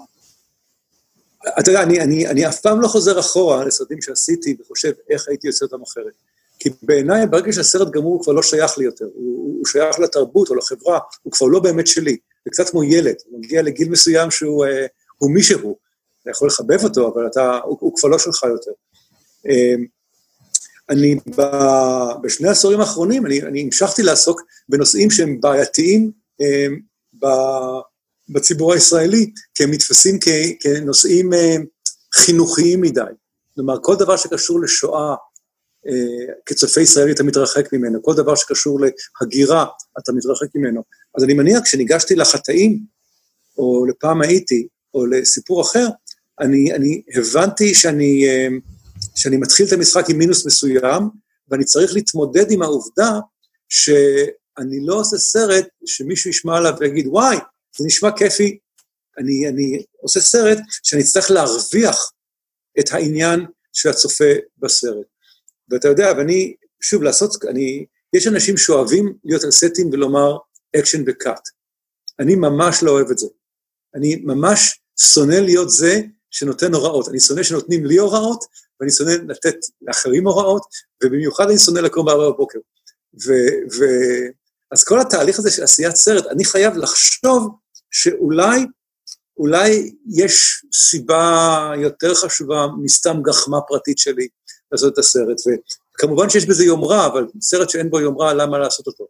אתה יודע, אני, אני, אני אף פעם לא חוזר אחורה לסרטים שעשיתי, וחושב איך הייתי יוצא אותם אחרת. כי בעיניי, ברגע שהסרט גמור, הוא כבר לא שייך לי יותר. הוא, הוא שייך לתרבות או לחברה, הוא כבר לא באמת שלי. זה קצת כמו ילד, הוא מגיע לגיל מסוים שהוא אה, הוא מי שהוא. אתה יכול לחבב אותו, אבל אתה, הוא, הוא כבר לא שלך יותר. אה, אני, ב, בשני העשורים האחרונים, אני, אני המשכתי לעסוק בנושאים שהם בעייתיים, אה, ב... בציבור הישראלי, כי הם מתפסים כ, כנושאים אה, חינוכיים מדי. כלומר, כל דבר שקשור לשואה, אה, כצופה ישראלי אתה מתרחק ממנו, כל דבר שקשור להגירה, אתה מתרחק ממנו. אז אני מניח, כשניגשתי לחטאים, או לפעם הייתי, או לסיפור אחר, אני, אני הבנתי שאני, אה, שאני מתחיל את המשחק עם מינוס מסוים, ואני צריך להתמודד עם העובדה, שאני לא עושה סרט, שמישהו ישמע עליו ויגיד, וואי, זה נשמע כיפי, אני, אני עושה סרט שאני צריך להרוויח את העניין של הצופה בסרט. ואתה יודע, ואני, שוב, לעשות, אני, יש אנשים שאוהבים להיות על סטים ולומר אקשן וקאט. אני ממש לא אוהב את זה. אני ממש שונא להיות זה שנותן הוראות. אני שונא שנותנים לי הוראות, ואני שונא לתת לאחרים הוראות, ובמיוחד אני שונא לקום בארבע בבוקר. ו, ו, אז כל התהליך הזה של עשיית סרט, אני חייב לחשוב שאולי, אולי יש סיבה יותר חשובה מסתם גחמה פרטית שלי לעשות את הסרט, וכמובן שיש בזה יומרה, אבל סרט שאין בו יומרה, למה לעשות אותו?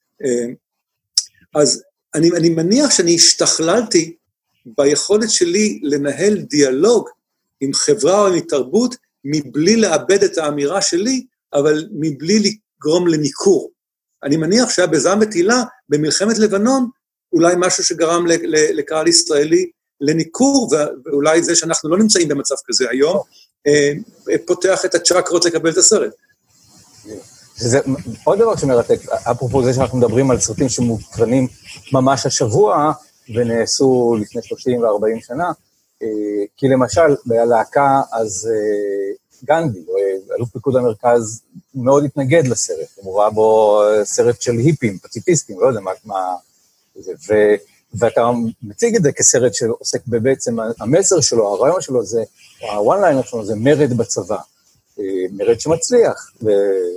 אז אני, אני מניח שאני השתכללתי ביכולת שלי לנהל דיאלוג עם חברה או עם תרבות, מבלי לאבד את האמירה שלי, אבל מבלי לגרום לניקור. אני מניח שהיה בזעם מטילה, במלחמת לבנון, אולי משהו שגרם לקהל ישראלי לניקור, ואולי זה שאנחנו לא נמצאים במצב כזה היום, פותח את הצ'קרות לקבל את הסרט. זה עוד דבר שמרתק, אפרופו זה שאנחנו מדברים על סרטים שמוקרנים ממש השבוע, ונעשו לפני שלושים וארבעים שנה, כי למשל, בלהקה, אז גנדי, אלוף פיקוד המרכז, מאוד התנגד לסרט, הוא ראה בו סרט של היפים, פציפיסטים, לא יודע מה, מה זה, ו, ואתה מציג את זה כסרט שעוסק בעצם, המסר שלו, הרעיון שלו זה, הוואן ליינר שלו זה מרד בצבא, מרד שמצליח, ו,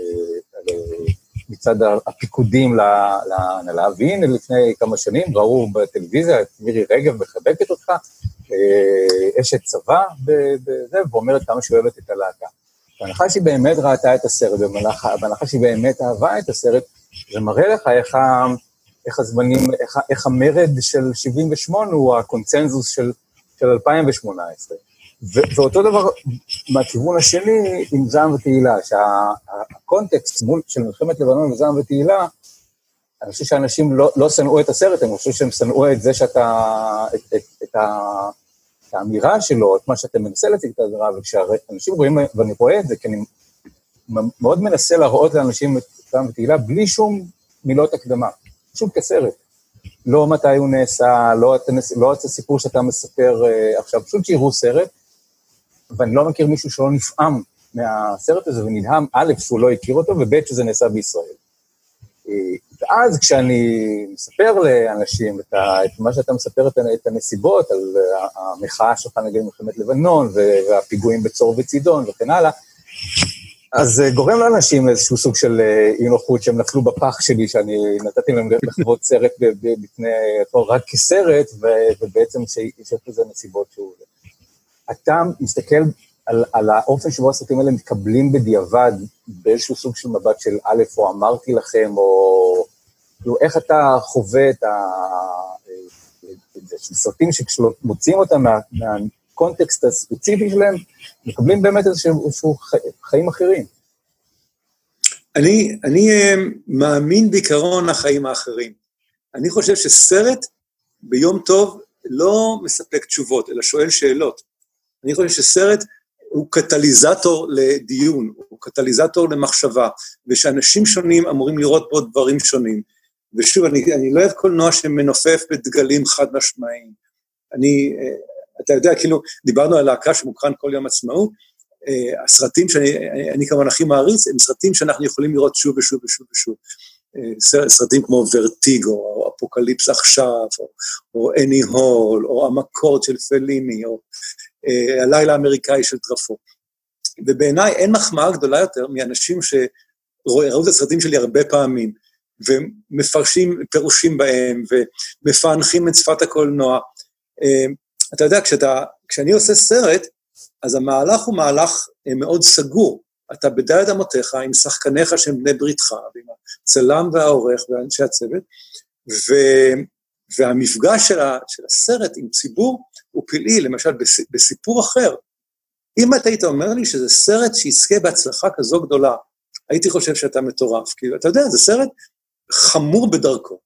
מצד הפיקודים להנהלה, והנה לפני כמה שנים ראו בטלוויזיה את מירי רגב מחבקת אותך, אשת צבא, בזה, ואומרת כמה שהיא אוהבת את הלהקה. בהנחה שהיא באמת ראתה את הסרט, בהנחה שהיא באמת אהבה את הסרט, זה מראה לך איך, איך הזמנים, איך, איך המרד של שבעים ושמונה הוא הקונצנזוס של, של אלפיים שמונה עשרה. ו, ואותו דבר מהכיוון השני עם זעם ותהילה, שהקונטקסט של מלחמת לבנון וזעם ותהילה, אני חושב שאנשים לא, לא שנאו את הסרט, אני חושב שהם שנאו את זה שאתה, את, את, את, ה, את האמירה שלו, את מה שאתה מנסה להציג את האמירה, וכשאנשים רואים, ואני רואה את זה, כי אני מאוד מנסה להראות לאנשים את זעם ותהילה, בלי שום מילות הקדמה, שום כסרט. לא מתי הוא נעשה, לא את, לא את הסיפור שאתה מספר uh, עכשיו, פשוט שיראו סרט, ואני לא מכיר מישהו שלא נפעם מהסרט הזה, ונדהם א' שהוא לא הכיר אותו, וב' שזה נעשה בישראל. ואז כשאני מספר לאנשים את, ה, את מה שאתה מספר את, את הנסיבות, על המחאה שלך נגד מלחמת לבנון, והפיגועים בצור וצידון וכן הלאה, אז גורם לאנשים איזשהו סוג של אי נוחות, שהם נפלו בפח שלי, שאני נתתי להם לחוות סרט בפני, רק כסרט, ובעצם שיש לזה נסיבות שהוא... אתה מסתכל על, על האופן שבו הסרטים האלה מתקבלים בדיעבד, באיזשהו סוג של מבט של א', או אמרתי לכם, או... כאילו, איך אתה חווה את ה... סרטים שכשמוציאים אותם מה, מהקונטקסט הספציפי שלהם, מקבלים באמת איזשהו חיים אחרים. אני, אני מאמין בעיקרון החיים האחרים. אני חושב שסרט ביום טוב לא מספק תשובות, אלא שואל שאלות. אני חושב שסרט הוא קטליזטור לדיון, הוא קטליזטור למחשבה, ושאנשים שונים אמורים לראות בו דברים שונים. ושוב, אני, אני לא אוהב קולנוע שמנופף בדגלים חד משמעיים. אני, אתה יודע, כאילו, דיברנו על להקה שמוקרן כל יום עצמאות, הסרטים שאני אני כמובן הכי מעריץ, הם סרטים שאנחנו יכולים לראות שוב ושוב ושוב ושוב. סרטים כמו ורטיגו, או אפוקליפס עכשיו, או, או אני הול, או המקורד של פליני, או אה, הלילה האמריקאי של טרפו. ובעיניי אין מחמאה גדולה יותר מאנשים שראו את הסרטים שלי הרבה פעמים, ומפרשים פירושים בהם, ומפענחים את שפת הקולנוע. אה, אתה יודע, כשאתה, כשאני עושה סרט, אז המהלך הוא מהלך אה, מאוד סגור. אתה בדלת אמותיך עם שחקניך שהם בני בריתך, ועם הצלם והעורך ואנשי הצוות, ו, והמפגש של, ה, של הסרט עם ציבור הוא פלאי, למשל בסיפור אחר. אם אתה היית אומר לי שזה סרט שיזכה בהצלחה כזו גדולה, הייתי חושב שאתה מטורף, כי אתה יודע, זה סרט חמור בדרכו,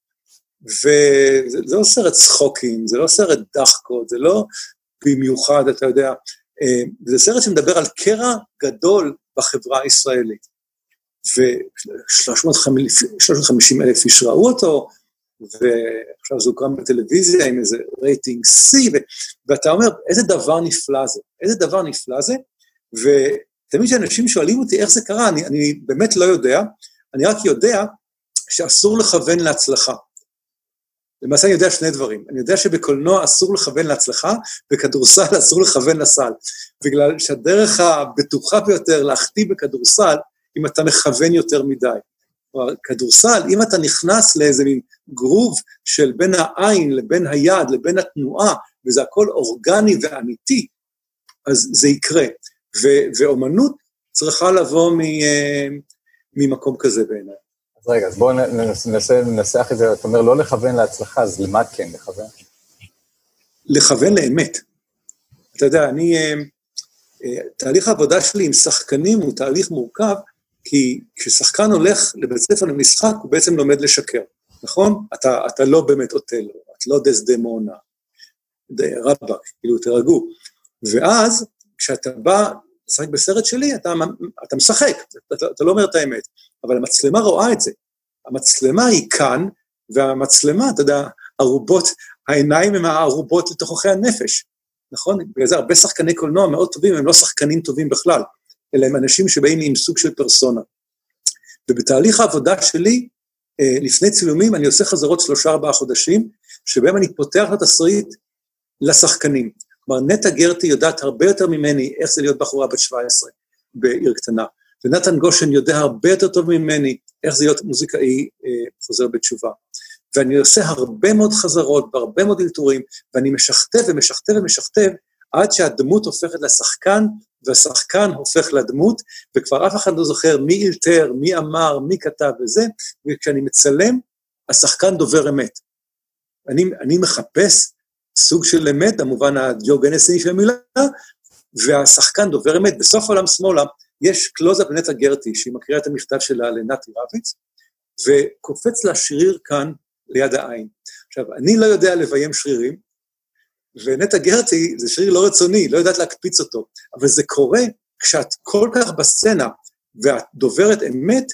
וזה זה לא סרט צחוקים, זה לא סרט דחקות, זה לא במיוחד, אתה יודע, זה סרט שמדבר על קרע גדול בחברה הישראלית, ו-שלוש מאות וחמישים אלף איש ראו אותו, ועכשיו זה הוקרן בטלוויזיה עם איזה רייטינג C, ואתה אומר, איזה דבר נפלא זה, איזה דבר נפלא זה, ותמיד שאנשים שואלים אותי איך זה קרה, אני, אני באמת לא יודע, אני רק יודע שאסור לכוון להצלחה. למעשה אני יודע שני דברים, אני יודע שבקולנוע אסור לכוון להצלחה, בכדורסל אסור לכוון לסל, בגלל שהדרך הבטוחה ביותר להחטיא בכדורסל, אם אתה מכוון יותר מדי. כדורסל, אם אתה נכנס לאיזה מין גרוב של בין העין לבין היד, לבין התנועה, וזה הכל אורגני ואמיתי, אז זה יקרה. ו- ואומנות צריכה לבוא מ- ממקום כזה בעיניי. אז רגע, אז בואו ננסה לנסח את זה, אתה אומר לא לכוון להצלחה, אז למה כן לכוון? לכוון לאמת. אתה יודע, אני, תהליך העבודה שלי עם שחקנים הוא תהליך מורכב, כי כששחקן הולך לבית ספר למשחק, הוא בעצם לומד לשקר, נכון? אתה, אתה לא באמת אוטלו, את לא דסדמונה, רבק, כאילו תרגעו. ואז, כשאתה בא לשחק בסרט שלי, אתה, אתה משחק, אתה, אתה לא אומר את האמת, אבל המצלמה רואה את זה. המצלמה היא כאן, והמצלמה, אתה יודע, ערובות, העיניים הם הערובות לתוככי הנפש, נכון? בגלל זה הרבה שחקני קולנוע מאוד טובים, הם לא שחקנים טובים בכלל, אלא הם אנשים שבאים עם סוג של פרסונה. ובתהליך העבודה שלי, לפני צילומים, אני עושה חזרות שלושה ארבעה חודשים, שבהם אני פותח את התסריט לשחקנים. כלומר, נטע גרטי יודעת הרבה יותר ממני איך זה להיות בחורה בת שבע עשרה בעיר קטנה, ונתן גושן יודע הרבה יותר טוב ממני איך זה להיות מוזיקאי אה, חוזר בתשובה. ואני עושה הרבה מאוד חזרות, והרבה מאוד אלתורים, ואני משכתב ומשכתב ומשכתב, עד שהדמות הופכת לשחקן, והשחקן הופך לדמות, וכבר אף אחד לא זוכר מי אילתר, מי אמר, מי כתב וזה, וכשאני מצלם, השחקן דובר אמת. אני, אני מחפש סוג של אמת, המובן הדיוגנסי של המילה, והשחקן דובר אמת. בסוף עולם שמאלה, יש קלוזאפ לנטע גרטי, שהיא מקריאה את המכתב שלה לנתי רביץ, וקופץ לה שריר כאן ליד העין. עכשיו, אני לא יודע לביים שרירים, ונטע גרטי זה שריר לא רצוני, לא יודעת להקפיץ אותו, אבל זה קורה כשאת כל כך בסצנה, ואת דוברת אמת,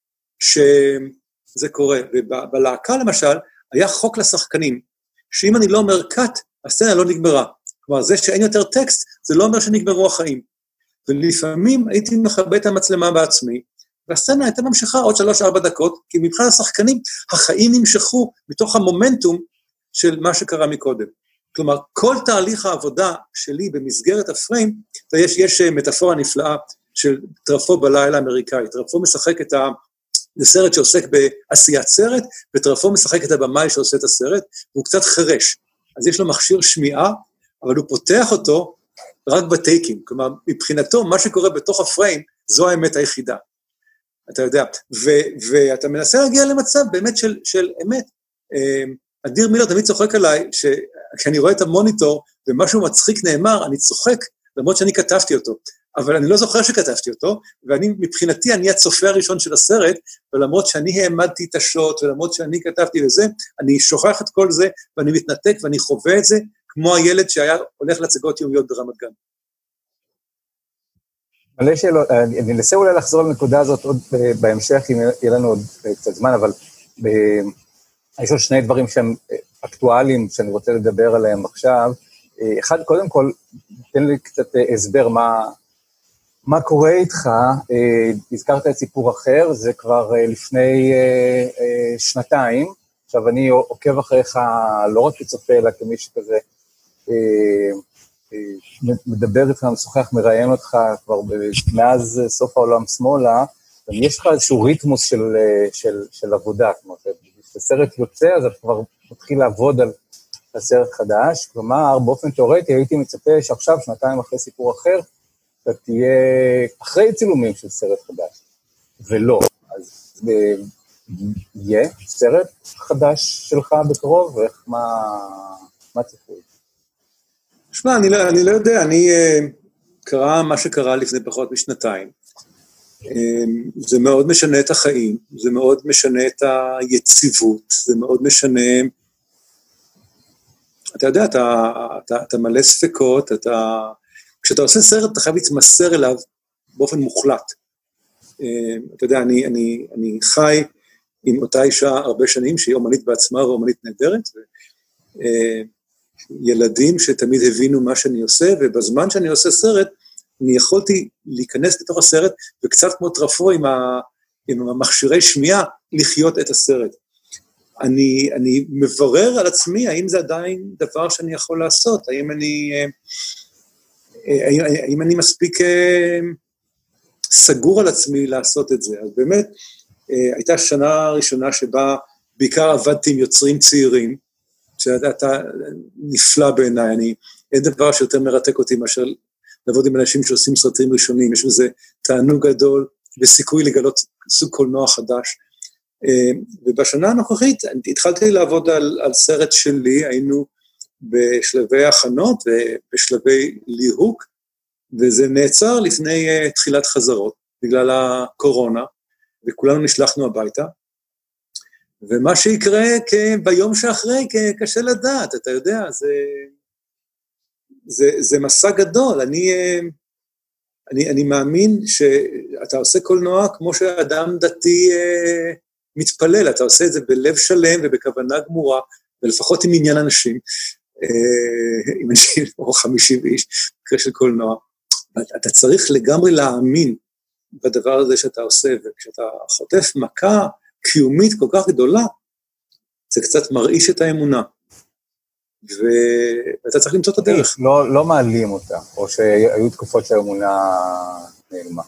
שזה קורה. ובלהקה למשל, היה חוק לשחקנים, שאם אני לא אומר קאט, הסצנה לא נגמרה. כלומר, זה שאין יותר טקסט, זה לא אומר שנגמרו החיים. ולפעמים הייתי מכבה את המצלמה בעצמי, והסצנה הייתה ממשיכה עוד שלוש ארבע דקות, כי מבחינת השחקנים, החיים נמשכו מתוך המומנטום של מה שקרה מקודם. כלומר, כל תהליך העבודה שלי במסגרת הפריים, יש, יש מטאפורה נפלאה של טרפו בלילה האמריקאי. טרפו משחק את ה... זה סרט שעוסק בעשיית סרט, וטרפו משחק את הבמאי שעושה את הסרט, והוא קצת חרש. אז יש לו מכשיר שמיעה, אבל הוא פותח אותו רק בטייקים. כלומר, מבחינתו, מה שקורה בתוך הפריים, זו האמת היחידה. אתה יודע, ו- ואתה מנסה להגיע למצב באמת של, של אמת. אדיר מילר תמיד צוחק עליי, שכשאני רואה את המוניטור, ומשהו מצחיק נאמר, אני צוחק, למרות שאני כתבתי אותו. אבל אני לא זוכר שכתבתי אותו, ואני, מבחינתי, אני הצופה הראשון של הסרט, ולמרות שאני העמדתי את השוט, ולמרות שאני כתבתי לזה, אני שוכח את כל זה, ואני מתנתק, ואני חווה את זה, כמו הילד שהיה הולך להצגות יומיות ברמת גן. מלא שאלות, אני אנסה אולי לחזור לנקודה הזאת עוד בהמשך, אם יהיה לנו עוד קצת זמן, אבל יש עוד שני דברים שהם אקטואליים, שאני רוצה לדבר עליהם עכשיו. אחד, קודם כל, תן לי קצת הסבר מה... מה קורה איתך, הזכרת את סיפור אחר, זה כבר לפני שנתיים, עכשיו אני עוקב אחריך לא רק כצופה, אלא כמי שכזה מדבר איתך, משוחח, מראיין אותך כבר מאז סוף העולם שמאלה, ויש לך איזשהו ריתמוס של, של, של עבודה, כלומר, כשסרט יוצא, אז אתה כבר מתחיל לעבוד על הסרט חדש, כלומר, באופן תיאורטי הייתי מצפה שעכשיו, שנתיים אחרי סיפור אחר, אתה תהיה אחרי צילומים של סרט חדש, ולא, אז יהיה סרט חדש שלך בקרוב, ואיך, מה, מה צפוי? שמע, אני לא, אני לא יודע, אני, קרה מה שקרה לפני פחות משנתיים, זה מאוד משנה את החיים, זה מאוד משנה את היציבות, זה מאוד משנה, אתה יודע, אתה, אתה, אתה מלא ספקות, אתה, כשאתה עושה סרט, אתה חייב להתמסר אליו באופן מוחלט. אתה יודע, אני, אני, אני חי עם אותה אישה הרבה שנים, שהיא אומנית בעצמה ואומנית נהדרת, ילדים שתמיד הבינו מה שאני עושה, ובזמן שאני עושה סרט, אני יכולתי להיכנס לתוך הסרט, וקצת כמו טרפו עם, ה, עם המכשירי שמיעה, לחיות את הסרט. אני, אני מברר על עצמי, האם זה עדיין דבר שאני יכול לעשות, האם אני... האם אני מספיק סגור על עצמי לעשות את זה. אז באמת, הייתה שנה ראשונה שבה בעיקר עבדתי עם יוצרים צעירים, שאתה נפלא בעיניי, אני, אין דבר שיותר מרתק אותי מאשר לעבוד עם אנשים שעושים סרטים ראשונים, יש בזה תענוג גדול וסיכוי לגלות סוג קולנוע חדש. ובשנה הנוכחית התחלתי לעבוד על, על סרט שלי, היינו בשלבי הכנות ובשלבי ליהוק, וזה נעצר לפני uh, תחילת חזרות, בגלל הקורונה, וכולנו נשלחנו הביתה, ומה שיקרה ביום שאחרי, קשה לדעת, אתה יודע, זה, זה, זה מסע גדול, אני, אני, אני מאמין שאתה עושה קולנוע כמו שאדם דתי uh, מתפלל, אתה עושה את זה בלב שלם ובכוונה גמורה, ולפחות עם עניין אנשים, עם אנשים או חמישים איש, מקרה של קולנוע, אתה צריך לגמרי להאמין בדבר הזה שאתה עושה, וכשאתה חוטף מכה קיומית כל כך גדולה, זה קצת מרעיש את האמונה, ואתה צריך למצוא את הדרך. לא, לא מעלים אותה, או שהיו תקופות שהאמונה נעלמה.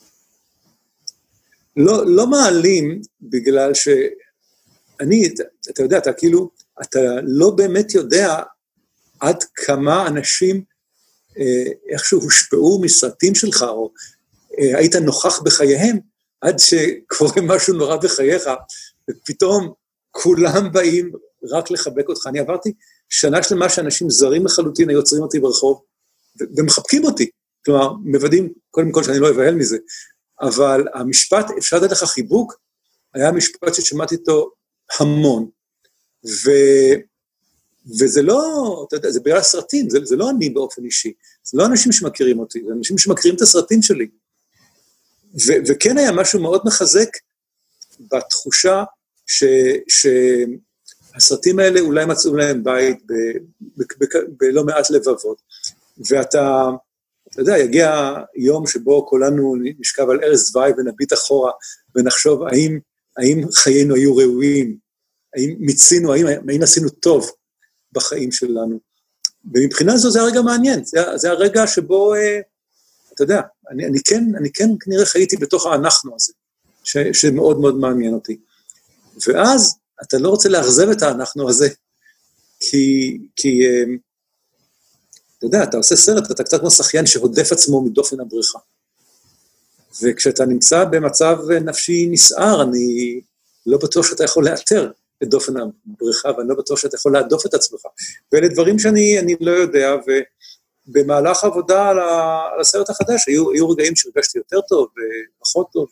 לא, לא מעלים, בגלל שאני, אתה, אתה יודע, אתה כאילו, אתה לא באמת יודע עד כמה אנשים אה, איכשהו הושפעו מסרטים שלך, או אה, היית נוכח בחייהם, עד שקורה משהו נורא בחייך, ופתאום כולם באים רק לחבק אותך. אני עברתי שנה שלמה שאנשים זרים לחלוטין, היו עוצרים אותי ברחוב, ומחבקים אותי. כלומר, מבדים, קודם כל שאני לא אבהל מזה, אבל המשפט, אפשר לדעת לך חיבוק, היה משפט ששמעתי אותו המון, ו... וזה לא, אתה יודע, זה בגלל הסרטים, זה, זה לא אני באופן אישי, זה לא אנשים שמכירים אותי, זה אנשים שמכירים את הסרטים שלי. ו, וכן היה משהו מאוד מחזק בתחושה ש, שהסרטים האלה אולי מצאו להם בית ב, ב, ב, ב, בלא מעט לבבות, ואתה, אתה יודע, יגיע יום שבו כולנו נשכב על ערש דווי ונביט אחורה, ונחשוב האם, האם חיינו היו ראויים, האם מיצינו, האם, האם עשינו טוב, בחיים שלנו. ומבחינה זו זה הרגע מעניין, זה, זה הרגע שבו, אה, אתה יודע, אני, אני כן, אני כן כנראה חייתי בתוך האנחנו הזה, ש, שמאוד מאוד מעניין אותי. ואז אתה לא רוצה להחזב את האנחנו הזה, כי, כי אה, אתה יודע, אתה עושה סרט, אתה קצת כמו שחיין שהודף עצמו מדופן הבריכה. וכשאתה נמצא במצב נפשי נסער, אני לא בטוח שאתה יכול לאתר את דופן הבריכה, ואני לא בטוח שאתה יכול להדוף את עצמך. ואלה דברים שאני אני לא יודע, ובמהלך העבודה על, ה, על הסרט החדש, היו, היו רגעים שהרגשתי יותר טוב, ופחות טוב,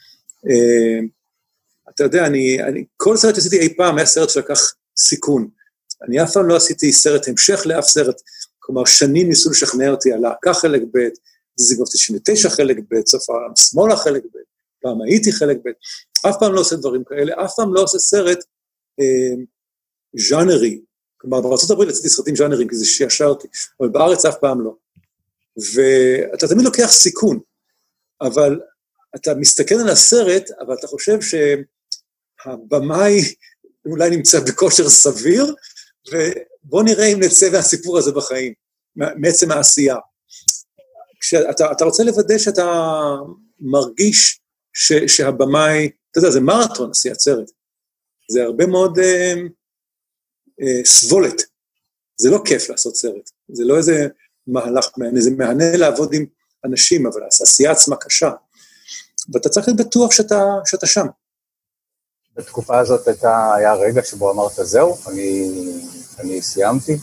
ואתה יודע, אני, אני, כל סרט שעשיתי אי פעם, היה סרט שלקח סיכון. אני אף פעם לא עשיתי סרט המשך לאף סרט, כלומר, שנים ניסו לשכנע אותי על להקה חלק ב', דיזינגוף תשעים ותשע חלק ב', סוף השמאלה חלק ב', פעם הייתי חלק ב', אף פעם לא עושה דברים כאלה, אף פעם לא עושה סרט אה, ז'אנרי, כלומר, בארצות הברית עשיתי סרטים ז'אנרים, כי זה שישר אותי, אבל בארץ אף פעם לא. ואתה תמיד לוקח סיכון, אבל אתה מסתכל על הסרט, אבל אתה חושב שהבמאי אולי נמצא בכושר סביר, ובוא נראה אם נצא מהסיפור הזה בחיים, מעצם העשייה. כשאתה אתה רוצה לוודא שאתה מרגיש ש, שהבמאי, אתה יודע, זה מרתון עשיית סרט, זה הרבה מאוד אה, אה, סבולת, זה לא כיף לעשות סרט, זה לא איזה מהלך, זה מהנה לעבוד עם אנשים, אבל העשייה עצמה קשה, ואתה צריך להיות בטוח שאתה, שאתה שם. בתקופה הזאת הייתה, היה רגע שבו אמרת, זהו, אני, אני סיימתי?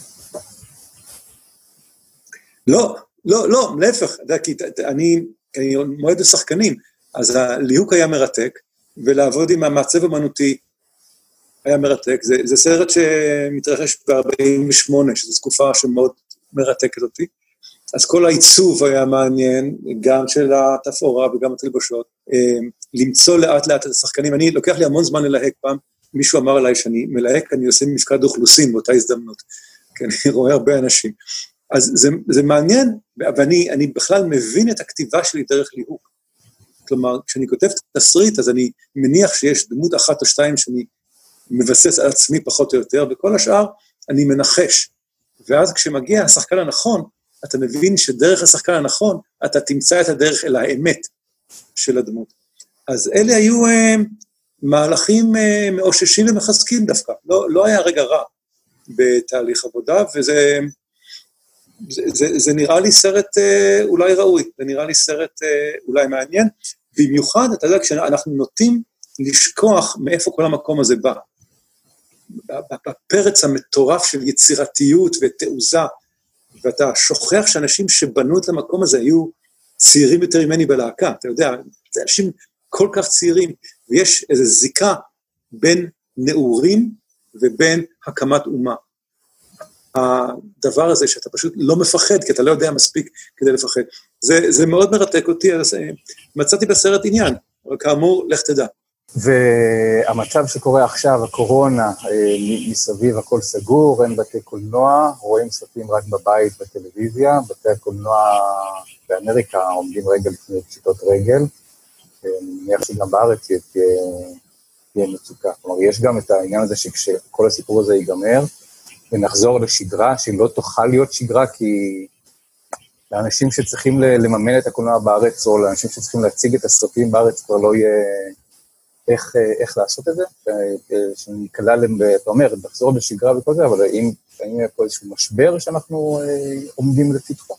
לא, לא, לא, להפך, כי אני, אני מועד לשחקנים, אז הליהוק היה מרתק, ולעבוד עם המעצב אמנותי היה מרתק, זה, זה סרט שמתרחש ב-ארבעים ושמונה, שזו תקופה שמאוד מרתקת אותי, אז כל העיצוב היה מעניין, גם של התפאורה וגם התלבשות, למצוא לאט לאט את השחקנים, אני לוקח לי המון זמן ללהק פעם, מישהו אמר עליי שאני מלהק, אני עושה מפקד אוכלוסין באותה הזדמנות, כי אני רואה הרבה אנשים, אז זה, זה מעניין, ואני אני בכלל מבין את הכתיבה שלי דרך ליהוק, כלומר, כשאני כותב תסריט, אז אני מניח שיש דמות אחת או שתיים שאני מבסס על עצמי פחות או יותר, וכל השאר אני מנחש, ואז כשמגיע השחקן הנכון, אתה מבין שדרך השחקן הנכון, אתה תמצא את הדרך אל האמת של הדמות. אז אלה היו אה, מהלכים אה, מאוששים ומחזקים דווקא, לא, לא היה רגע רע בתהליך עבודה, וזה זה, זה, זה נראה לי סרט אה, אולי ראוי, זה נראה לי סרט אה, אולי מעניין, במיוחד, אתה יודע, כשאנחנו נוטים לשכוח מאיפה כל המקום הזה בא, בפרץ המטורף של יצירתיות ותעוזה, ואתה שוכח שאנשים שבנו את המקום הזה היו צעירים יותר ממני בלהקה, אתה יודע, זה אנשים כל כך צעירים, ויש איזו זיקה בין נעורים ובין הקמת אומה. הדבר הזה שאתה פשוט לא מפחד, כי אתה לא יודע מספיק כדי לפחד, זה, זה מאוד מרתק אותי, אז מצאתי בסרט עניין, אבל כאמור, לך תדע. והמצב שקורה עכשיו, הקורונה, מסביב הכל סגור, אין בתי קולנוע, רואים סרטים רק בבית בטלוויזיה, בתי הקולנוע באמריקה עומדים רגע לפני פשיטות רגל, אני מניח שגם בארץ תהיה, תהיה מצוקה. כלומר, יש גם את העניין הזה שכשכל הסיפור הזה ייגמר, ונחזור לשגרה, שלא תוכל להיות שגרה, כי לאנשים שצריכים לממן את הקולנוע בארץ, או לאנשים שצריכים להציג את הסרטים בארץ, כבר לא יהיה איך, איך לעשות את זה, שנקלה להם, אתה אומר, לחזור לשגרה וכל זה, אבל האם יהיה פה איזשהו משבר שאנחנו עומדים לפתחו?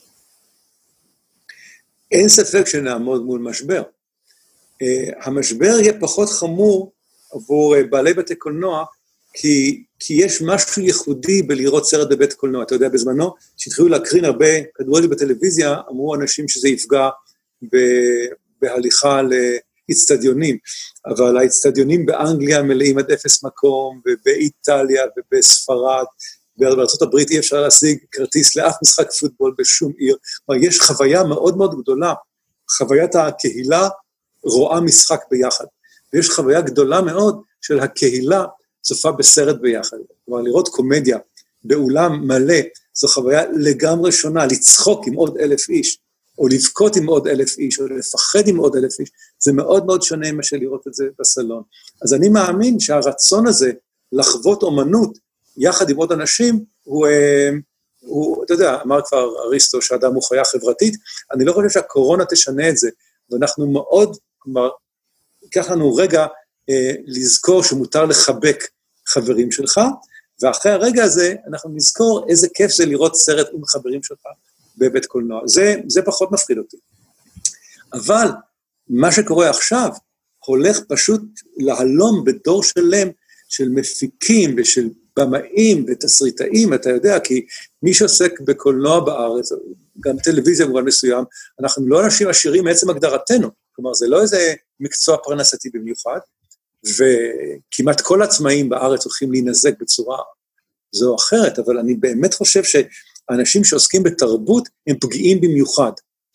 אין ספק שנעמוד מול משבר. המשבר יהיה פחות חמור עבור בעלי בתי קולנוע, כי, כי יש משהו ייחודי בלראות סרט בבית קולנוע. אתה יודע, בזמנו, שהתחילו להקרין הרבה כדורגל בטלוויזיה, אמרו אנשים שזה יפגע בהליכה לאצטדיונים, אבל האצטדיונים באנגליה מלאים עד אפס מקום, ובאיטליה ובספרד, בארצות הברית אי אפשר להשיג כרטיס לאף משחק פוטבול בשום עיר. כלומר, יש חוויה מאוד מאוד גדולה, חוויית הקהילה רואה משחק ביחד, ויש חוויה גדולה מאוד של הקהילה צופה בסרט ביחד. כלומר, לראות קומדיה באולם מלא, זו חוויה לגמרי שונה, לצחוק עם עוד אלף איש, או לבכות עם עוד אלף איש, או לפחד עם עוד אלף איש, זה מאוד מאוד שונה מה שלראות את זה בסלון. אז אני מאמין שהרצון הזה לחוות אומנות, יחד עם עוד אנשים, הוא, הוא, אתה יודע, אמר כבר אריסטו שהאדם הוא חיה חברתית, אני לא חושב שהקורונה תשנה את זה, ואנחנו מאוד, כלומר, ייקח לנו רגע אה, לזכור שמותר לחבק חברים שלך, ואחרי הרגע הזה אנחנו נזכור איזה כיף זה לראות סרט עם חברים שלך בבית קולנוע. זה, זה פחות מפחיד אותי. אבל מה שקורה עכשיו, הולך פשוט להלום בדור שלם של מפיקים ושל במאים ותסריטאים, אתה יודע, כי מי שעוסק בקולנוע בארץ, גם טלוויזיה במובן מסוים, אנחנו לא אנשים עשירים מעצם הגדרתנו, כלומר זה לא איזה מקצוע פרנסתי במיוחד, וכמעט כל עצמאים בארץ הולכים להינזק בצורה זו או אחרת, אבל אני באמת חושב שאנשים שעוסקים בתרבות הם פגיעים במיוחד,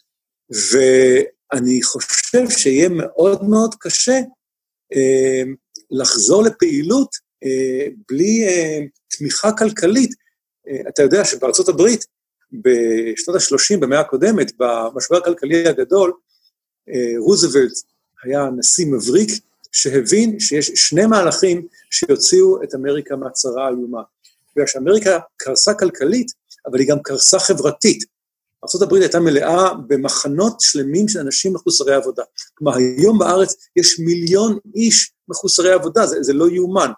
ואני חושב שיהיה מאוד מאוד קשה אה, לחזור לפעילות, Uh, בלי uh, תמיכה כלכלית. uh, אתה יודע שבארצות הברית, בשנות ה-שלושים, במאה הקודמת, במשבר הכלכלי הגדול, uh, רוזוולט היה נשיא מבריק, שהבין שיש שני מהלכים שיוציאו את אמריקה מהצרה האיומה. בגלל שאמריקה קרסה כלכלית, אבל היא גם קרסה חברתית. ארצות הברית הייתה מלאה במחנות שלמים של אנשים מחוסרי עבודה. כלומר, היום בארץ יש מיליון איש מחוסרי עבודה, זה, זה לא יאומן.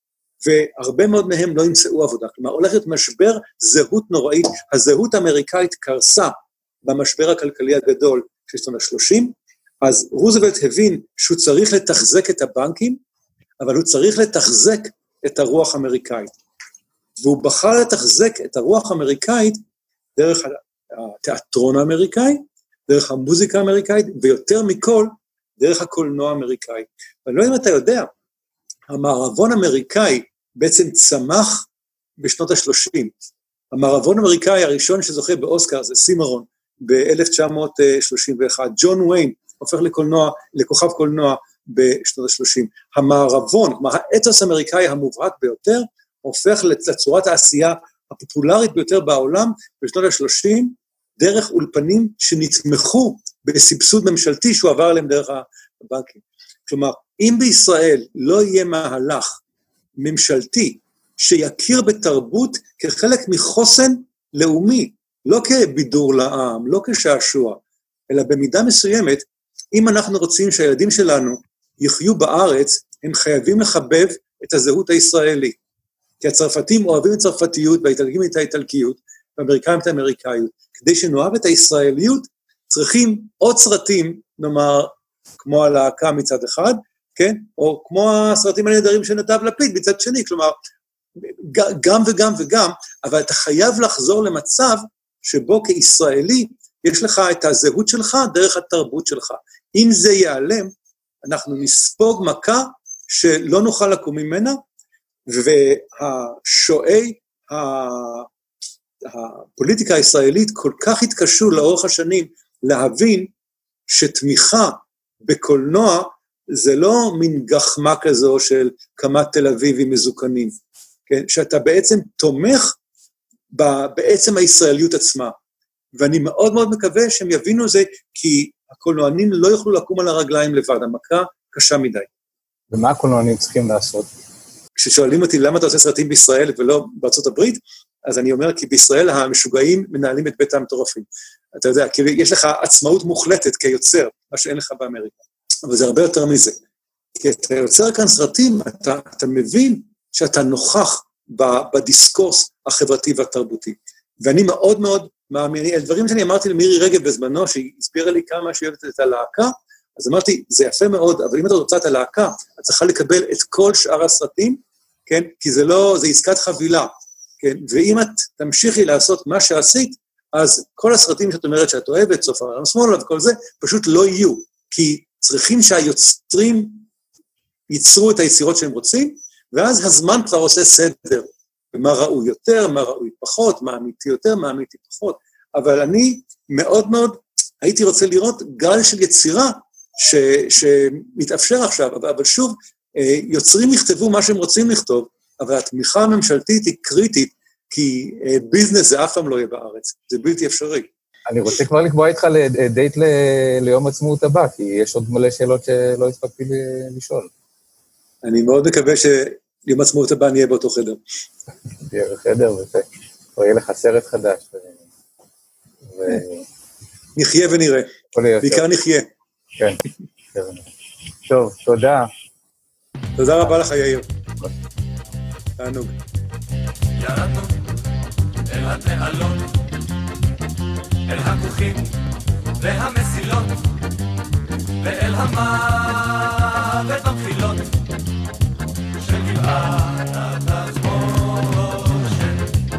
והרבה מאוד מהם לא ימצאו עבודה. כלומר, הולכת משבר זהות נוראית, הזהות האמריקאית קרסה במשבר הכלכלי הגדול של שנות ה-שלושים, אז רוזוולט הבין שהוא צריך לתחזק את הבנקים, אבל הוא צריך לתחזק את הרוח האמריקאית. והוא בחר לתחזק את הרוח האמריקאית דרך התיאטרון האמריקאי, דרך המוזיקה האמריקאית, ויותר מכל, דרך הקולנוע האמריקאי. ואני לא יודע אם אתה יודע, המערבון האמריקאי בעצם צמח בשנות ה-שלושים. המערבון האמריקאי הראשון שזוכה באוסקר זה סימרון ב-אלף תשע מאות שלושים ואחת. ג'ון ויין הופך לקולנוע, לכוכב קולנוע בשנות ה-שלושים. המערבון, כלומר האתוס האמריקאי המובהק ביותר, הופך לצורת העשייה הפופולרית ביותר בעולם בשנות ה-שלושים, דרך אולפנים שנתמכו בסבסוד ממשלתי שהוא עבר עליהם דרך הבנקים. כלומר, אם בישראל לא יהיה מהלך ממשלתי שיכיר בתרבות כחלק מחוסן לאומי, לא כבידור לעם, לא כשעשוע, אלא במידה מסוימת, אם אנחנו רוצים שהילדים שלנו יחיו בארץ, הם חייבים לחבב את הזהות הישראלית. כי הצרפתים אוהבים את צרפתיות, והאיטלקים את האיטלקיות, והאמריקאים את האמריקאיות. כדי שנאהב את הישראליות, צריכים עוד סרטים, נאמר, כמו הלהקה מצד אחד, כן? או כמו הסרטים הנהדרים של נדב לפיד מצד שני, כלומר, גם וגם וגם, אבל אתה חייב לחזור למצב שבו כישראלי יש לך את הזהות שלך דרך התרבות שלך. אם זה ייעלם, אנחנו נספוג מכה שלא נוכל לקום ממנה, והשואי הפוליטיקה הישראלית כל כך התקשו לאורך השנים להבין שתמיכה בקולנוע זה לא מין גחמה כזו של כמה תל אביבים מזוקנים, כן? שאתה בעצם תומך בעצם הישראליות עצמה, ואני מאוד מאוד מקווה שהם יבינו זה, כי הקולנוענים לא יוכלו לקום על הרגליים לבד, המכה קשה מדי. ומה הקולנוענים צריכים לעשות? כששואלים אותי למה אתה עושה סרטים בישראל ולא בארצות הברית, אז אני אומר, כי בישראל המשוגעים מנהלים את בית המטורפים. אתה יודע, כי יש לך עצמאות מוחלטת כיוצר, מה שאין לך באמריקה. אבל זה הרבה יותר מזה. כי אתה יוצר כאן סרטים, אתה, אתה מבין שאתה נוכח בדיסקורס החברתי והתרבותי. ואני מאוד מאוד מאמין, הדברים שאני אמרתי למירי רגב בזמנו, שהיא הסבירה לי כמה שהיא אוהבת את הלהקה, אז אמרתי, זה יפה מאוד, אבל אם אתה רוצה את הלהקה, את צריכה לקבל את כל שאר הסרטים, כן? כי זה לא, זה עסקת חבילה, כן? ואם את תמשיכי לעשות מה שעשית, אז כל הסרטים שאת אומרת שאת אוהבת, סוף הרם שמאלה וכל זה, פשוט לא יהיו, כי צריכים שהיוצרים ייצרו את היצירות שהם רוצים, ואז הזמן כבר עושה סדר, ומה ראוי יותר, מה ראוי פחות, מה אמיתי יותר, מה אמיתי פחות, אבל אני מאוד מאוד הייתי רוצה לראות גל של יצירה, ש, שמתאפשר עכשיו, אבל, אבל שוב, יוצרים יכתבו מה שהם רוצים לכתוב, אבל התמיכה הממשלתית היא קריטית, כי ביזנס זה אף פעם לא יהיה בארץ, זה בלתי אפשרי. אני רוצה כבר לקבוע איתך דייט ל... ליום עצמאות הבא, כי יש עוד מלא שאלות שלא הספקתי לשאול. אני מאוד מקווה שיום עצמאות הבא נהיה באותו חדר. תהיה בחדר, וכבר יהיה לך סרט חדש. ו... ו... נחיה ונראה, בעיקר נחיה. כן, טוב, תודה. תודה רבה לך, יאיר. תענוג. ירדנו אל התעלות, אל הכוכים והמסילות, ואל המוות במחילות של גבעת התחמושת.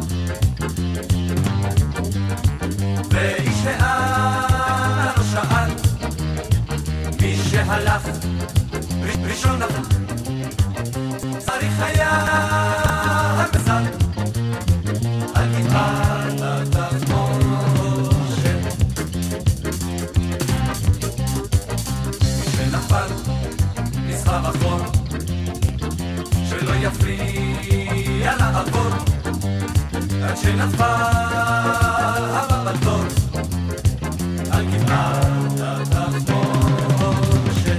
ואיש לאן לא שאל, מי שהלך ראשון נפל, צריך היה המזל על גבעת התחמושת. מי שנפל נסחב אחור, שלא יפריע לעבור, עד שנפל הבא בתור על גבעת התחמושת.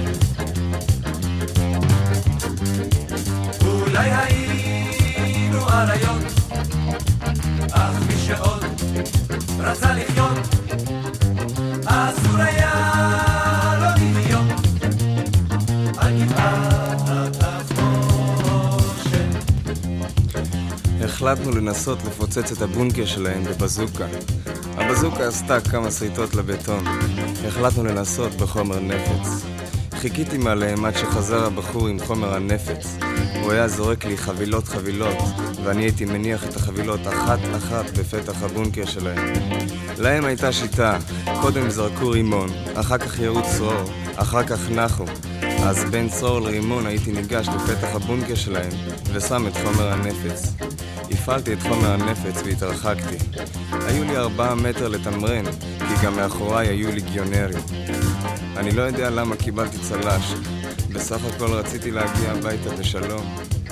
אולי היינו אריות, אך מי שעוד רצה לחיות, אסור היה לא להיות על גבעת התחמושת. החלטנו לנסות לפוצץ את הבונקר שלהם בבזוקה. הבזוקה עשתה כמה שריטות לבטון. החלטנו לנסות בחומר נפץ. חיכיתי מעליהם עד שחזר הבחור עם חומר הנפץ. הוא היה זורק לי חבילות חבילות, ואני הייתי מניח את החבילות אחת אחת בפתח הבונקר שלהם. להם הייתה שיטה, קודם זרקו רימון, אחר כך ירו צרור, אחר כך נחו. אז בין צרור לרימון הייתי ניגש לפתח הבונקר שלהם, ושם את חומר הנפץ. הפעלתי את חומר הנפץ והתרחקתי. היו לי ארבעה מטר לתמרן, כי גם מאחוריי היו ליגיונרים. אני לא יודע למה קיבלתי צלש. בסך הכל רציתי להגיע הביתה בשלום.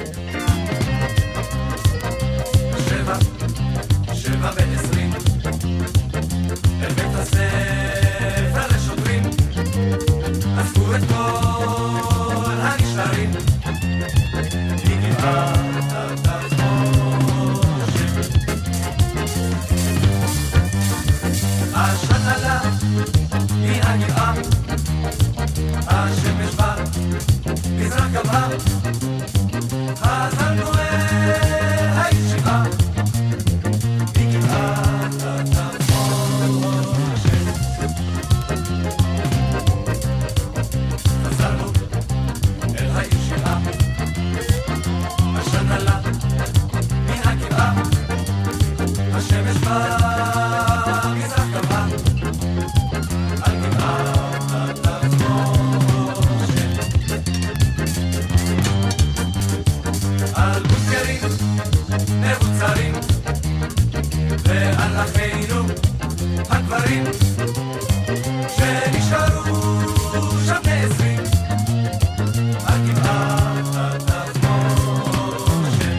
שבע, שבע ועשרים, אל בית הספר לשוטרים, אספו את כל הנשארים, מגבעת התחמושת. השעת עלה היא הגבעה, השמש בא, מזרח גבוה, חזרנו אל הישיבה, מגבעת התחמושת. חזרנו אל הישיבה, השעת עלה מהגבעה, השמש בא, מזרח גבוה, על גבעת על בונקרים מבוצרים ועל אחינו הגברים שנשארו שם בעשרים על גבעת התחמושת.